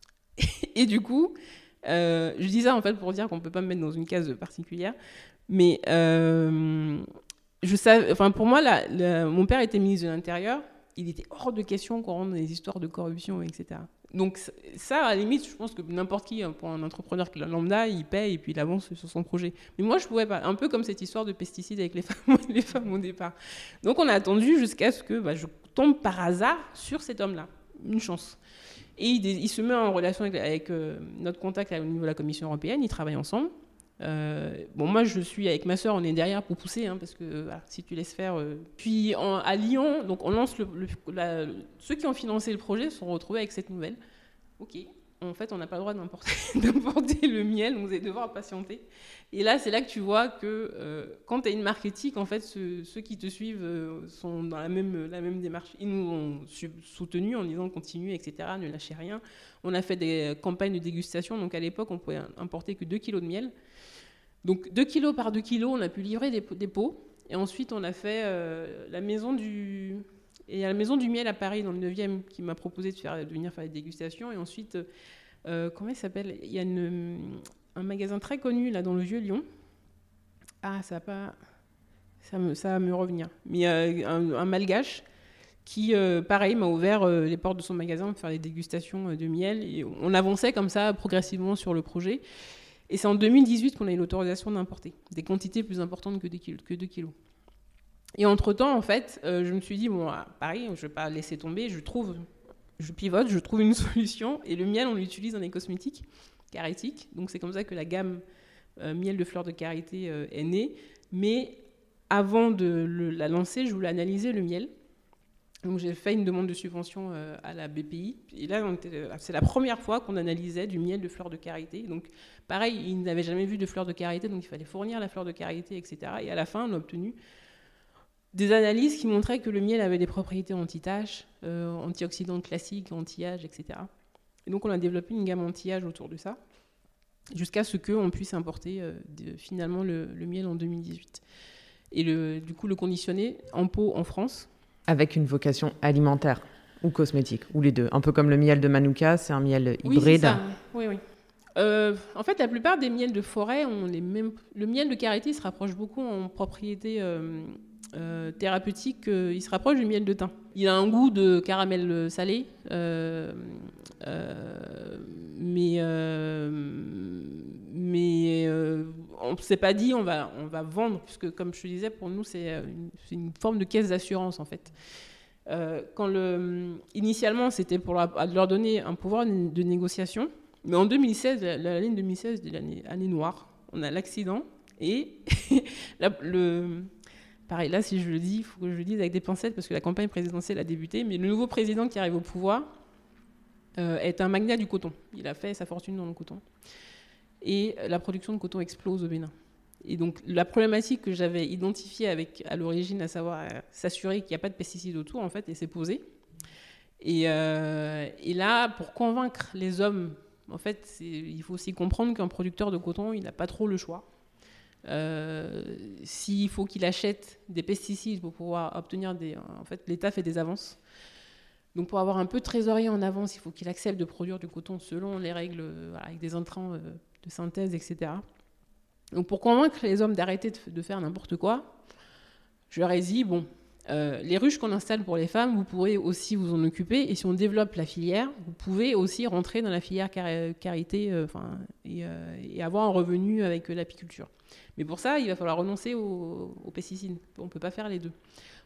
Et du coup, euh, je dis ça en fait pour dire qu'on ne peut pas me mettre dans une case particulière, mais euh, je savais, enfin pour moi, la, la, mon père était ministre de l'Intérieur, il était hors de question qu'on rentre dans des histoires de corruption, et cetera. Donc ça, à la limite, je pense que n'importe qui, pour un entrepreneur lambda, il paye et puis il avance sur son projet. Mais moi, je ne pouvais pas. Un peu comme cette histoire de pesticides avec les femmes, les femmes au départ. Donc on a attendu jusqu'à ce que bah, je tombe par hasard sur cet homme-là. Une chance. Et il, il se met en relation avec, avec euh, notre contact au niveau de la Commission européenne. Ils travaillent ensemble. Euh, bon, moi, je suis avec ma sœur, on est derrière pour pousser, hein, parce que voilà, si tu laisses faire. Euh... Puis en, à Lyon, donc on lance le, le, la, ceux qui ont financé le projet se sont retrouvés avec cette nouvelle. Ok, en fait, on n'a pas le droit d'importer, d'importer le miel, donc vous allez devoir patienter. Et là, c'est là que tu vois que euh, quand tu as une marque éthique, en fait, ceux, ceux qui te suivent euh, sont dans la même, la même démarche. Ils nous ont soutenus en disant continue, et cetera, ne lâchez rien. On a fait des campagnes de dégustation, donc à l'époque, on pouvait importer que deux kilos de miel. Donc deux kilos par deux kilos, on a pu livrer des, des pots. Et ensuite, on a fait euh, la maison du... Et il y a la Maison du Miel à Paris, dans le neuvième, qui m'a proposé de, faire, de venir faire des dégustations. Et ensuite, euh, comment il s'appelle ? Il y a une, un magasin très connu, là, dans le Vieux-Lyon. Ah, ça va pas... Ça, me, ça va me revenir. Mais euh, un, un malgache qui, euh, pareil, m'a ouvert euh, les portes de son magasin pour faire des dégustations euh, de miel. Et on avançait comme ça, progressivement, sur le projet. Et c'est en deux mille dix-huit qu'on a eu l'autorisation d'importer des quantités plus importantes que deux kilos. Que deux kilos. Et entre-temps, en fait, euh, je me suis dit, bon, pareil, je ne vais pas laisser tomber, je trouve, je pivote, je trouve une solution. Et le miel, on l'utilise dans les cosmétiques carétiques. Donc c'est comme ça que la gamme euh, miel de fleurs de karité euh, est née. Mais avant de le, la lancer, je voulais analyser le miel. Donc j'ai fait une demande de subvention euh, à la B P I. Et là, on était, c'est la première fois qu'on analysait du miel de fleurs de karité. Donc pareil, ils n'avaient jamais vu de fleurs de karité, donc il fallait fournir la fleur de karité, et cetera. Et à la fin, on a obtenu des analyses qui montraient que le miel avait des propriétés anti-taches, euh, antioxydants classiques, anti-âge, et cetera. Et donc on a développé une gamme anti-âge autour de ça, jusqu'à ce qu'on puisse importer euh, de, finalement le, le miel en deux mille dix-huit. Et le, du coup le conditionner en pot en France. Avec une vocation alimentaire ou cosmétique, ou les deux. Un peu comme le miel de Manuka, c'est un miel hybride. Oui, c'est ça. Oui, oui. Euh, en fait, la plupart des miels de forêt ont les mêmes... Le miel de karité se rapproche beaucoup en propriétés... Euh, Euh, thérapeutique, euh, il se rapproche du miel de thym. Il a un goût de caramel salé, euh, euh, mais, euh, mais euh, on ne s'est pas dit on va, on va vendre, puisque comme je te disais, pour nous, c'est une, c'est une forme de caisse d'assurance, en fait. Euh, quand le, initialement, c'était pour leur, leur donner un pouvoir de négociation, mais en deux mille seize, l'année deux mille seize, c'est l'année année noire, on a l'accident, et la, le... Pareil, là, si je le dis, il faut que je le dise avec des pincettes parce que la campagne présidentielle a débuté, mais le nouveau président qui arrive au pouvoir euh, est un magnat du coton. Il a fait sa fortune dans le coton. Et la production de coton explose au Bénin. Et donc, la problématique que j'avais identifiée avec, à l'origine, à savoir euh, s'assurer qu'il n'y a pas de pesticides autour, en fait, elle s'est posée. Et, euh, et là, pour convaincre les hommes, en fait, c'est, il faut aussi comprendre qu'un producteur de coton, il n'a pas trop le choix. Euh, s'il faut qu'il achète des pesticides pour pouvoir obtenir des... En fait, l'État fait des avances. Donc, pour avoir un peu de trésorerie en avance, il faut qu'il accepte de produire du coton selon les règles, voilà, avec des intrants de synthèse, et cetera. Donc, pour convaincre les hommes d'arrêter de, de faire n'importe quoi, je leur ai dit, bon, euh, les ruches qu'on installe pour les femmes, vous pourrez aussi vous en occuper. Et si on développe la filière, vous pouvez aussi rentrer dans la filière car- karité euh, et, euh, et avoir un revenu avec euh, l'apiculture. Mais pour ça, il va falloir renoncer aux, aux pesticides. On ne peut pas faire les deux.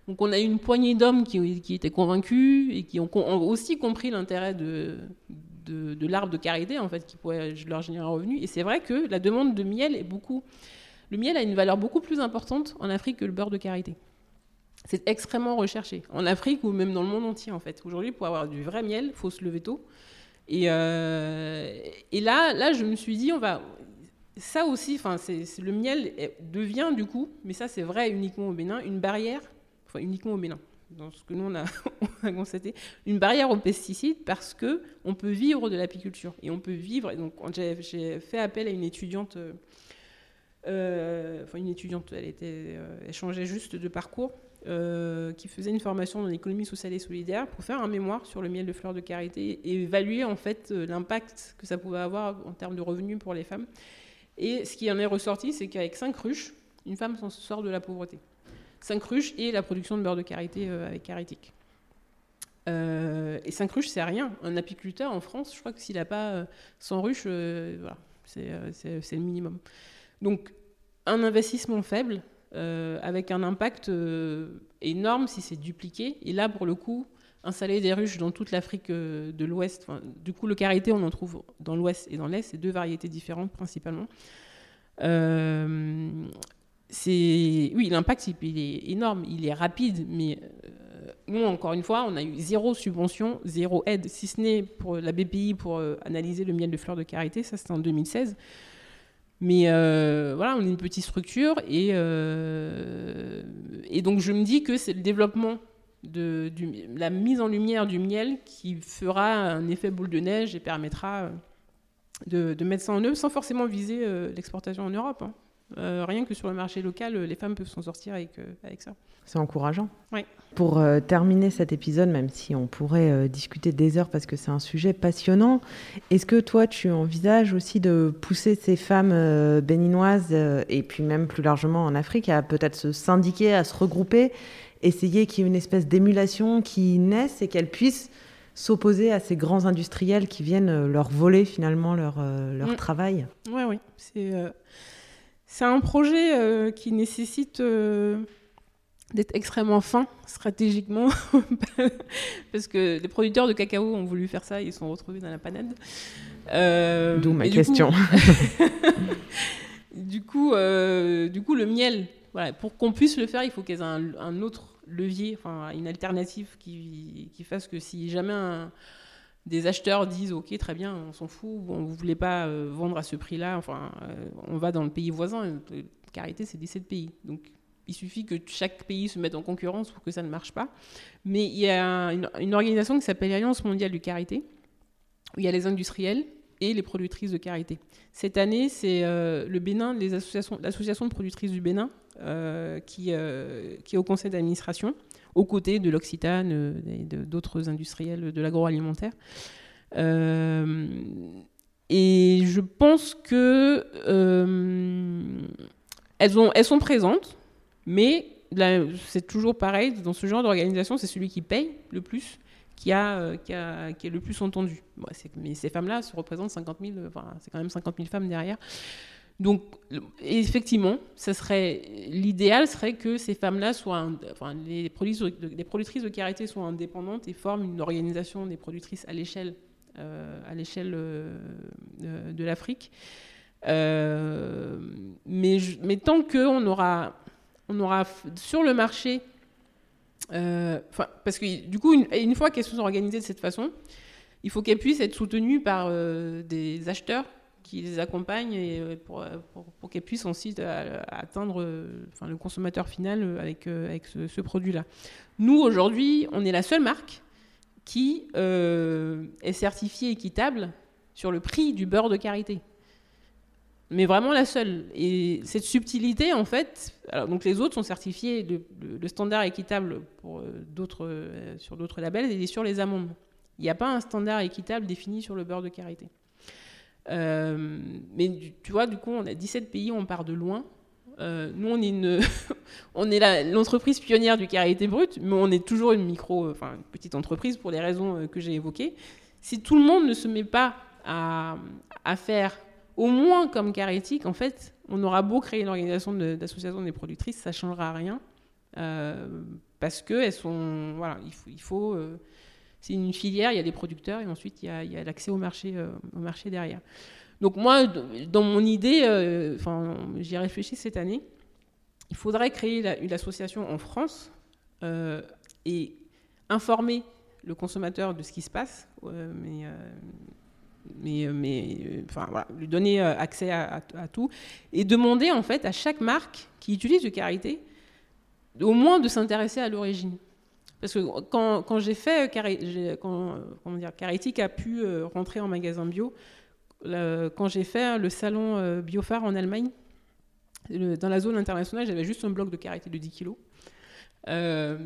Donc on a eu une poignée d'hommes qui, qui étaient convaincus et qui ont, ont aussi compris l'intérêt de, de, de l'arbre de karité, en fait, qui pourrait leur générer un revenu. Et c'est vrai que la demande de miel est beaucoup... Le miel a une valeur beaucoup plus importante en Afrique que le beurre de karité. C'est extrêmement recherché. En Afrique ou même dans le monde entier, en fait. Aujourd'hui, pour avoir du vrai miel, il faut se lever tôt. Et, euh, et là, là, je me suis dit, on va... Ça aussi, c'est, c'est, le miel devient du coup, mais ça c'est vrai uniquement au Bénin, une barrière, enfin uniquement au Bénin, dans ce que nous on a, on a constaté, une barrière aux pesticides parce qu'on peut vivre de l'apiculture. Et on peut vivre, et donc j'ai, j'ai fait appel à une étudiante, euh, enfin une étudiante, elle, était, euh, elle changeait juste de parcours, euh, qui faisait une formation dans l'économie sociale et solidaire pour faire un mémoire sur le miel de fleur de karité et évaluer en fait l'impact que ça pouvait avoir en termes de revenus pour les femmes. Et ce qui en est ressorti, c'est qu'avec cinq ruches, une femme s'en sort de la pauvreté. cinq ruches et la production de beurre de karité euh, avec Caritique. Euh, et cinq ruches, c'est rien. Un apiculteur en France, je crois que s'il n'a pas euh, cent ruches, euh, voilà, c'est, euh, c'est, c'est le minimum. Donc, un investissement faible, euh, avec un impact euh, énorme si c'est dupliqué. Et là, pour le coup, installer des ruches dans toute l'Afrique de l'Ouest. Enfin, du coup, le karité, on en trouve dans l'Ouest et dans l'Est. C'est deux variétés différentes, principalement. Euh, c'est... Oui, l'impact, il est énorme. Il est rapide. Mais euh, nous, encore une fois, on a eu zéro subvention, zéro aide, si ce n'est pour la B P I pour euh, analyser le miel de fleur de karité. Ça, c'était en deux mille seize. Mais euh, voilà, on est une petite structure. Et, euh, et donc, je me dis que c'est le développement... De, du, la mise en lumière du miel qui fera un effet boule de neige et permettra de, de mettre ça en œuvre sans forcément viser euh, l'exportation en Europe. Hein. Euh, rien que sur le marché local, les femmes peuvent s'en sortir avec, euh, avec ça. C'est encourageant. Oui. Pour euh, terminer cet épisode, même si on pourrait euh, discuter des heures parce que c'est un sujet passionnant, est-ce que toi, tu envisages aussi de pousser ces femmes euh, béninoises euh, et puis même plus largement en Afrique à peut-être se syndiquer, à se regrouper, essayer qu'il y ait une espèce d'émulation qui naisse et qu'elles puissent s'opposer à ces grands industriels qui viennent leur voler finalement leur, euh, leur mmh. travail? Oui, oui. C'est, euh, c'est un projet euh, qui nécessite euh, d'être extrêmement fin stratégiquement parce que les producteurs de cacao ont voulu faire ça et ils sont retrouvés dans la panade. Euh, D'où ma question. Du coup, euh, du coup, le miel, voilà, pour qu'on puisse le faire, il faut qu'il y ait un, un autre levier, enfin une alternative qui, qui fasse que si jamais un, des acheteurs disent ok très bien on s'en fout, bon, vous voulez pas euh, vendre à ce prix-là, enfin euh, on va dans le pays voisin, Karité c'est dix-sept pays, donc il suffit que chaque pays se mette en concurrence pour que ça ne marche pas. Mais il y a une, une organisation qui s'appelle l'Alliance mondiale du Karité où il y a les industriels et les productrices de karité. Cette année, c'est euh, le Bénin, les associations, l'association de productrices du Bénin, euh, qui, euh, qui est au conseil d'administration, aux côtés de l'Occitane euh, et de, d'autres industriels de l'agroalimentaire. Euh, et je pense que euh, elles, ont, elles sont présentes, mais là, c'est toujours pareil, dans ce genre d'organisation, c'est celui qui paye le plus qui, a, euh, qui, a, qui est le plus entendu. Bon, c'est, mais ces femmes-là se représentent cinquante mille, enfin, c'est quand même cinquante mille femmes derrière. Donc, effectivement, ça serait, l'idéal serait que ces femmes-là soient, un, enfin, les productrices, de, les productrices de karité soient indépendantes et forment une organisation des productrices à l'échelle, euh, à l'échelle euh, de, de l'Afrique. Euh, mais, mais tant qu'on aura, on aura sur le marché... Euh, parce que du coup, une, une fois qu'elles sont organisées de cette façon, il faut qu'elles puissent être soutenues par euh, des acheteurs qui les accompagnent et, euh, pour, pour, pour qu'elles puissent ensuite euh, atteindre euh, enfin, le consommateur final avec, euh, avec ce, ce produit-là. Nous, aujourd'hui, on est la seule marque qui euh, est certifiée équitable sur le prix du beurre de karité. Mais vraiment la seule. Et cette subtilité, en fait, alors, donc les autres sont certifiés de, de, de standard équitable pour, euh, d'autres, euh, sur d'autres labels et sur les amandes. Il n'y a pas un standard équitable défini sur le beurre de karité. Euh, mais tu vois, du coup, on a dix-sept pays, on part de loin. Euh, nous, on est, une, on est la, l'entreprise pionnière du karité brut, mais on est toujours une micro, enfin une petite entreprise pour les raisons que j'ai évoquées. Si tout le monde ne se met pas à, à faire au moins comme Caritique, en fait, on aura beau créer une organisation de, d'association des productrices, ça ne changera rien. Euh, parce que elles sont, voilà, il faut, il faut euh, c'est une filière, il y a des producteurs et ensuite il y a, il y a l'accès au marché, euh, au marché derrière. Donc moi, dans mon idée, euh, enfin, j'y ai réfléchi cette année, il faudrait créer la, une association en France euh, et informer le consommateur de ce qui se passe, euh, mais, euh, mais, mais euh, enfin, voilà, lui donner accès à, à, à tout et demander en fait à chaque marque qui utilise du karité au moins de s'intéresser à l'origine. Parce que quand, quand j'ai fait, quand comment dire, Caritic a pu rentrer en magasin bio, le, quand j'ai fait le salon Biophare en Allemagne, le, dans la zone internationale, j'avais juste un bloc de karité de dix kilos. Euh,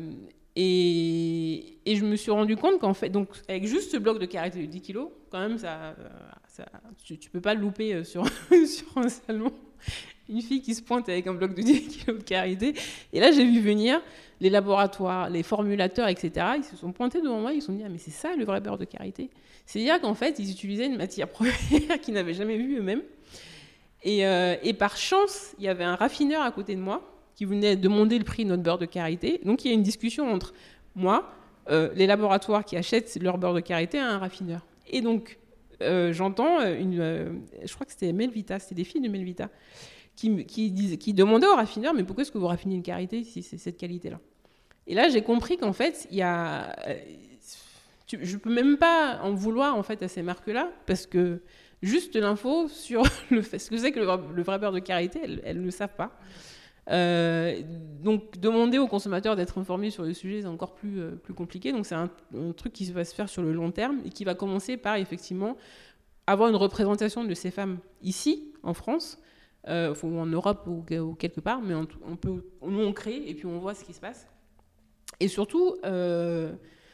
et, et je me suis rendu compte qu'en fait, donc avec juste ce bloc de karité de dix kilos, quand même, ça, ça, tu, tu peux pas le louper sur, sur un salon. Une fille qui se pointe avec un bloc de dix kilos de karité. Et là, j'ai vu venir les laboratoires, les formulateurs, et cetera. Ils se sont pointés devant moi, ils se sont dit « Ah, mais c'est ça le vrai beurre de karité ?» C'est-à-dire qu'en fait, ils utilisaient une matière première qu'ils n'avaient jamais vue eux-mêmes. Et, euh, et par chance, il y avait un raffineur à côté de moi qui venait demander le prix de notre beurre de karité. Donc, il y a une discussion entre moi, euh, les laboratoires qui achètent leur beurre de karité à un raffineur. Et donc, euh, j'entends une... Euh, je crois que c'était Melvita, c'était des filles de Melvita, qui, qui, disent, qui demandaient au raffineur « Mais pourquoi est-ce que vous raffinez une karité si c'est cette qualité-là » Et là, j'ai compris qu'en fait, il y a... Euh, tu, je ne peux même pas en vouloir en fait, à ces marques-là, parce que juste l'info sur le fait, ce que c'est que le, le vrai beurre de karité, elles ne le savent pas. Euh, donc, demander aux consommateurs d'être informés sur le sujet, c'est encore plus, euh, plus compliqué. Donc, c'est un, un truc qui va se faire sur le long terme et qui va commencer par, effectivement, avoir une représentation de ces femmes ici, en France, euh, ou en Europe ou, ou quelque part, mais on, on peut, nous, on crée et puis on voit ce qui se passe. Et surtout... Euh,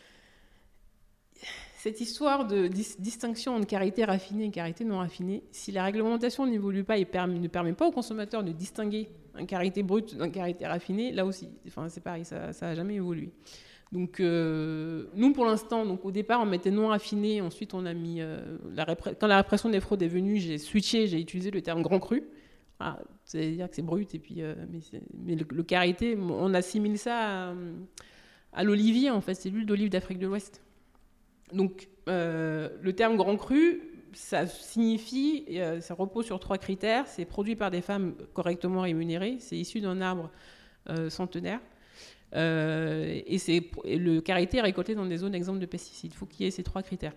cette histoire de dis- distinction entre karité raffinée et karité non raffinée, si la réglementation n'évolue pas et permet, ne permet pas aux consommateurs de distinguer un karité brut d'un karité raffiné, là aussi, enfin, c'est pareil, ça n'a jamais évolué. Donc, euh, nous, pour l'instant, donc, au départ, on mettait non raffiné, ensuite, on a mis... Euh, la répr- quand la répression des fraudes est venue, j'ai switché, j'ai utilisé le terme grand cru. Ah, c'est-à-dire que c'est brut, et puis, euh, mais, c'est, mais le, le karité, on assimile ça à, à l'olivier, en fait, c'est l'huile d'olive d'Afrique de l'Ouest. Donc, euh, le terme grand cru, ça signifie, euh, ça repose sur trois critères. C'est produit par des femmes correctement rémunérées, c'est issu d'un arbre euh, centenaire, euh, et, c'est, et le karité est récolté dans des zones exemptes de pesticides. Il faut qu'il y ait ces trois critères.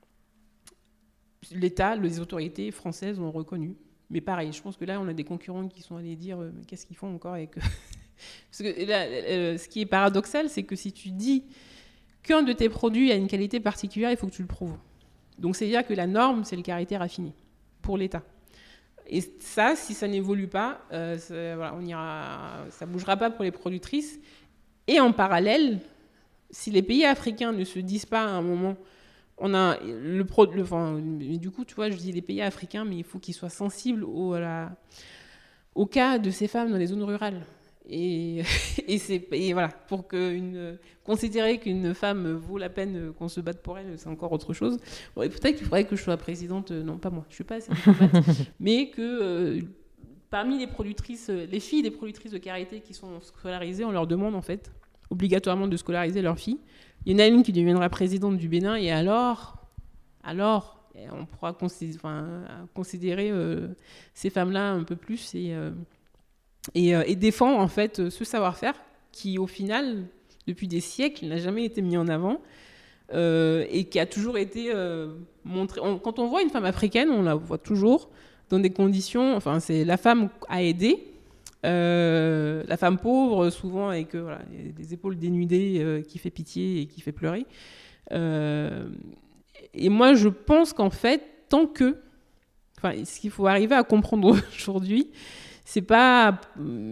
L'État, les autorités françaises ont reconnu. Mais pareil, je pense que là, on a des concurrents qui sont allés dire euh, « mais qu'est-ce qu'ils font encore avec eux ?» Parce que là, euh, ce qui est paradoxal, c'est que si tu dis qu'un de tes produits a une qualité particulière, il faut que tu le prouves. Donc, c'est-à-dire que la norme, c'est le karité raffiné pour l'État. Et ça, si ça n'évolue pas, euh, ça, voilà, on ira, ça ne bougera pas pour les productrices. Et en parallèle, si les pays africains ne se disent pas à un moment, on a le, pro, le enfin, du coup, tu vois, je dis les pays africains, mais il faut qu'ils soient sensibles au, la, au cas de ces femmes dans les zones rurales. Et, et, c'est, et voilà, pour que une, considérer qu'une femme vaut la peine qu'on se batte pour elle, c'est encore autre chose. Bon, et peut-être qu'il faudrait que je sois présidente, non pas moi, je ne suis pas assez diplomate, mais que euh, parmi les productrices, les filles des productrices de karité qui sont scolarisées, on leur demande en fait obligatoirement de scolariser leurs filles. Il y en a une qui deviendra présidente du Bénin, et alors, alors on pourra considérer, enfin, considérer euh, ces femmes-là un peu plus et... Euh, Et, euh, et défend en fait ce savoir-faire qui au final depuis des siècles n'a jamais été mis en avant euh, et qui a toujours été euh, montré. On, quand on voit une femme africaine, on la voit toujours dans des conditions, enfin c'est la femme à aider, euh, la femme pauvre souvent avec euh, voilà, des épaules dénudées euh, qui fait pitié et qui fait pleurer. Euh, et moi je pense qu'en fait tant que, enfin ce qu'il faut arriver à comprendre aujourd'hui, c'est pas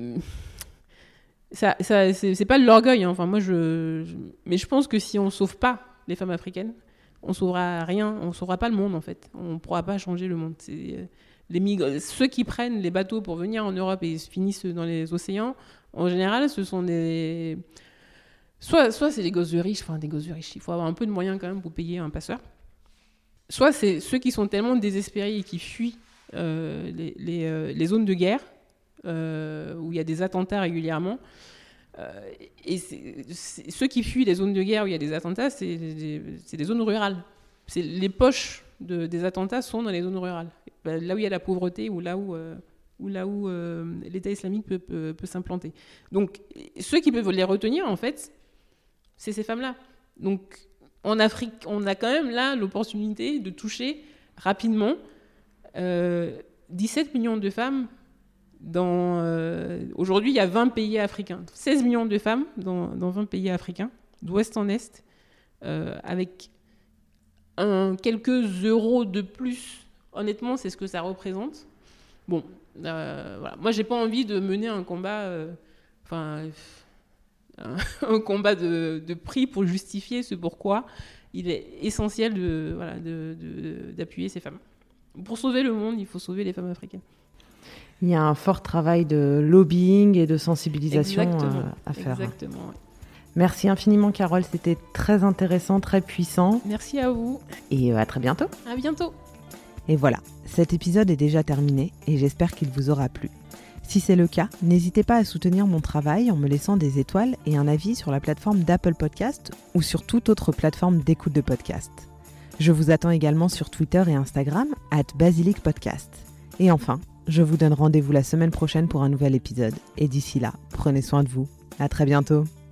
ça, ça c'est, c'est pas de l'orgueil hein. Enfin moi je, je mais je pense que si on sauve pas les femmes africaines, on sauvera rien, on sauvera pas le monde en fait, on pourra pas changer le monde. C'est les mig- ceux qui prennent les bateaux pour venir en Europe et finissent dans les océans, en général ce sont des soit soit c'est des gosses de riches, enfin des gosses de riches, il faut avoir un peu de moyens quand même pour payer un passeur. Soit c'est ceux qui sont tellement désespérés et qui fuient euh, les, les, euh, les zones de guerre. Euh, où il y a des attentats régulièrement, Euh, et c'est, c'est, ceux qui fuient les zones de guerre où il y a des attentats, c'est des, c'est des zones rurales. C'est, les poches de, des attentats sont dans les zones rurales. Là où il y a la pauvreté ou là où, euh, ou là où euh, l'État islamique peut, peut, peut s'implanter. Donc, ceux qui peuvent les retenir, en fait, c'est ces femmes-là. Donc, en Afrique, on a quand même là l'opportunité de toucher rapidement euh, dix-sept millions de femmes. Dans, euh, aujourd'hui, il y a vingt pays africains. seize millions de femmes dans, dans vingt pays africains, d'ouest en est, euh, avec un, quelques euros de plus. Honnêtement, c'est ce que ça représente. Bon, euh, voilà. Moi, j'ai pas envie de mener un combat, euh, enfin, un, un combat de, de prix pour justifier ce pourquoi il est essentiel de, voilà, de, de, d'appuyer ces femmes. Pour sauver le monde, il faut sauver les femmes africaines. Il y a un fort travail de lobbying et de sensibilisation euh, à faire. Exactement. Ouais. Merci infiniment, Carole. C'était très intéressant, très puissant. Merci à vous. Et à très bientôt. À bientôt. Et voilà, cet épisode est déjà terminé et j'espère qu'il vous aura plu. Si c'est le cas, n'hésitez pas à soutenir mon travail en me laissant des étoiles et un avis sur la plateforme d'Apple Podcast ou sur toute autre plateforme d'écoute de podcast. Je vous attends également sur Twitter et Instagram, arobase basilic podcast. Et enfin, je vous donne rendez-vous la semaine prochaine pour un nouvel épisode. Et d'ici là, prenez soin de vous. À très bientôt.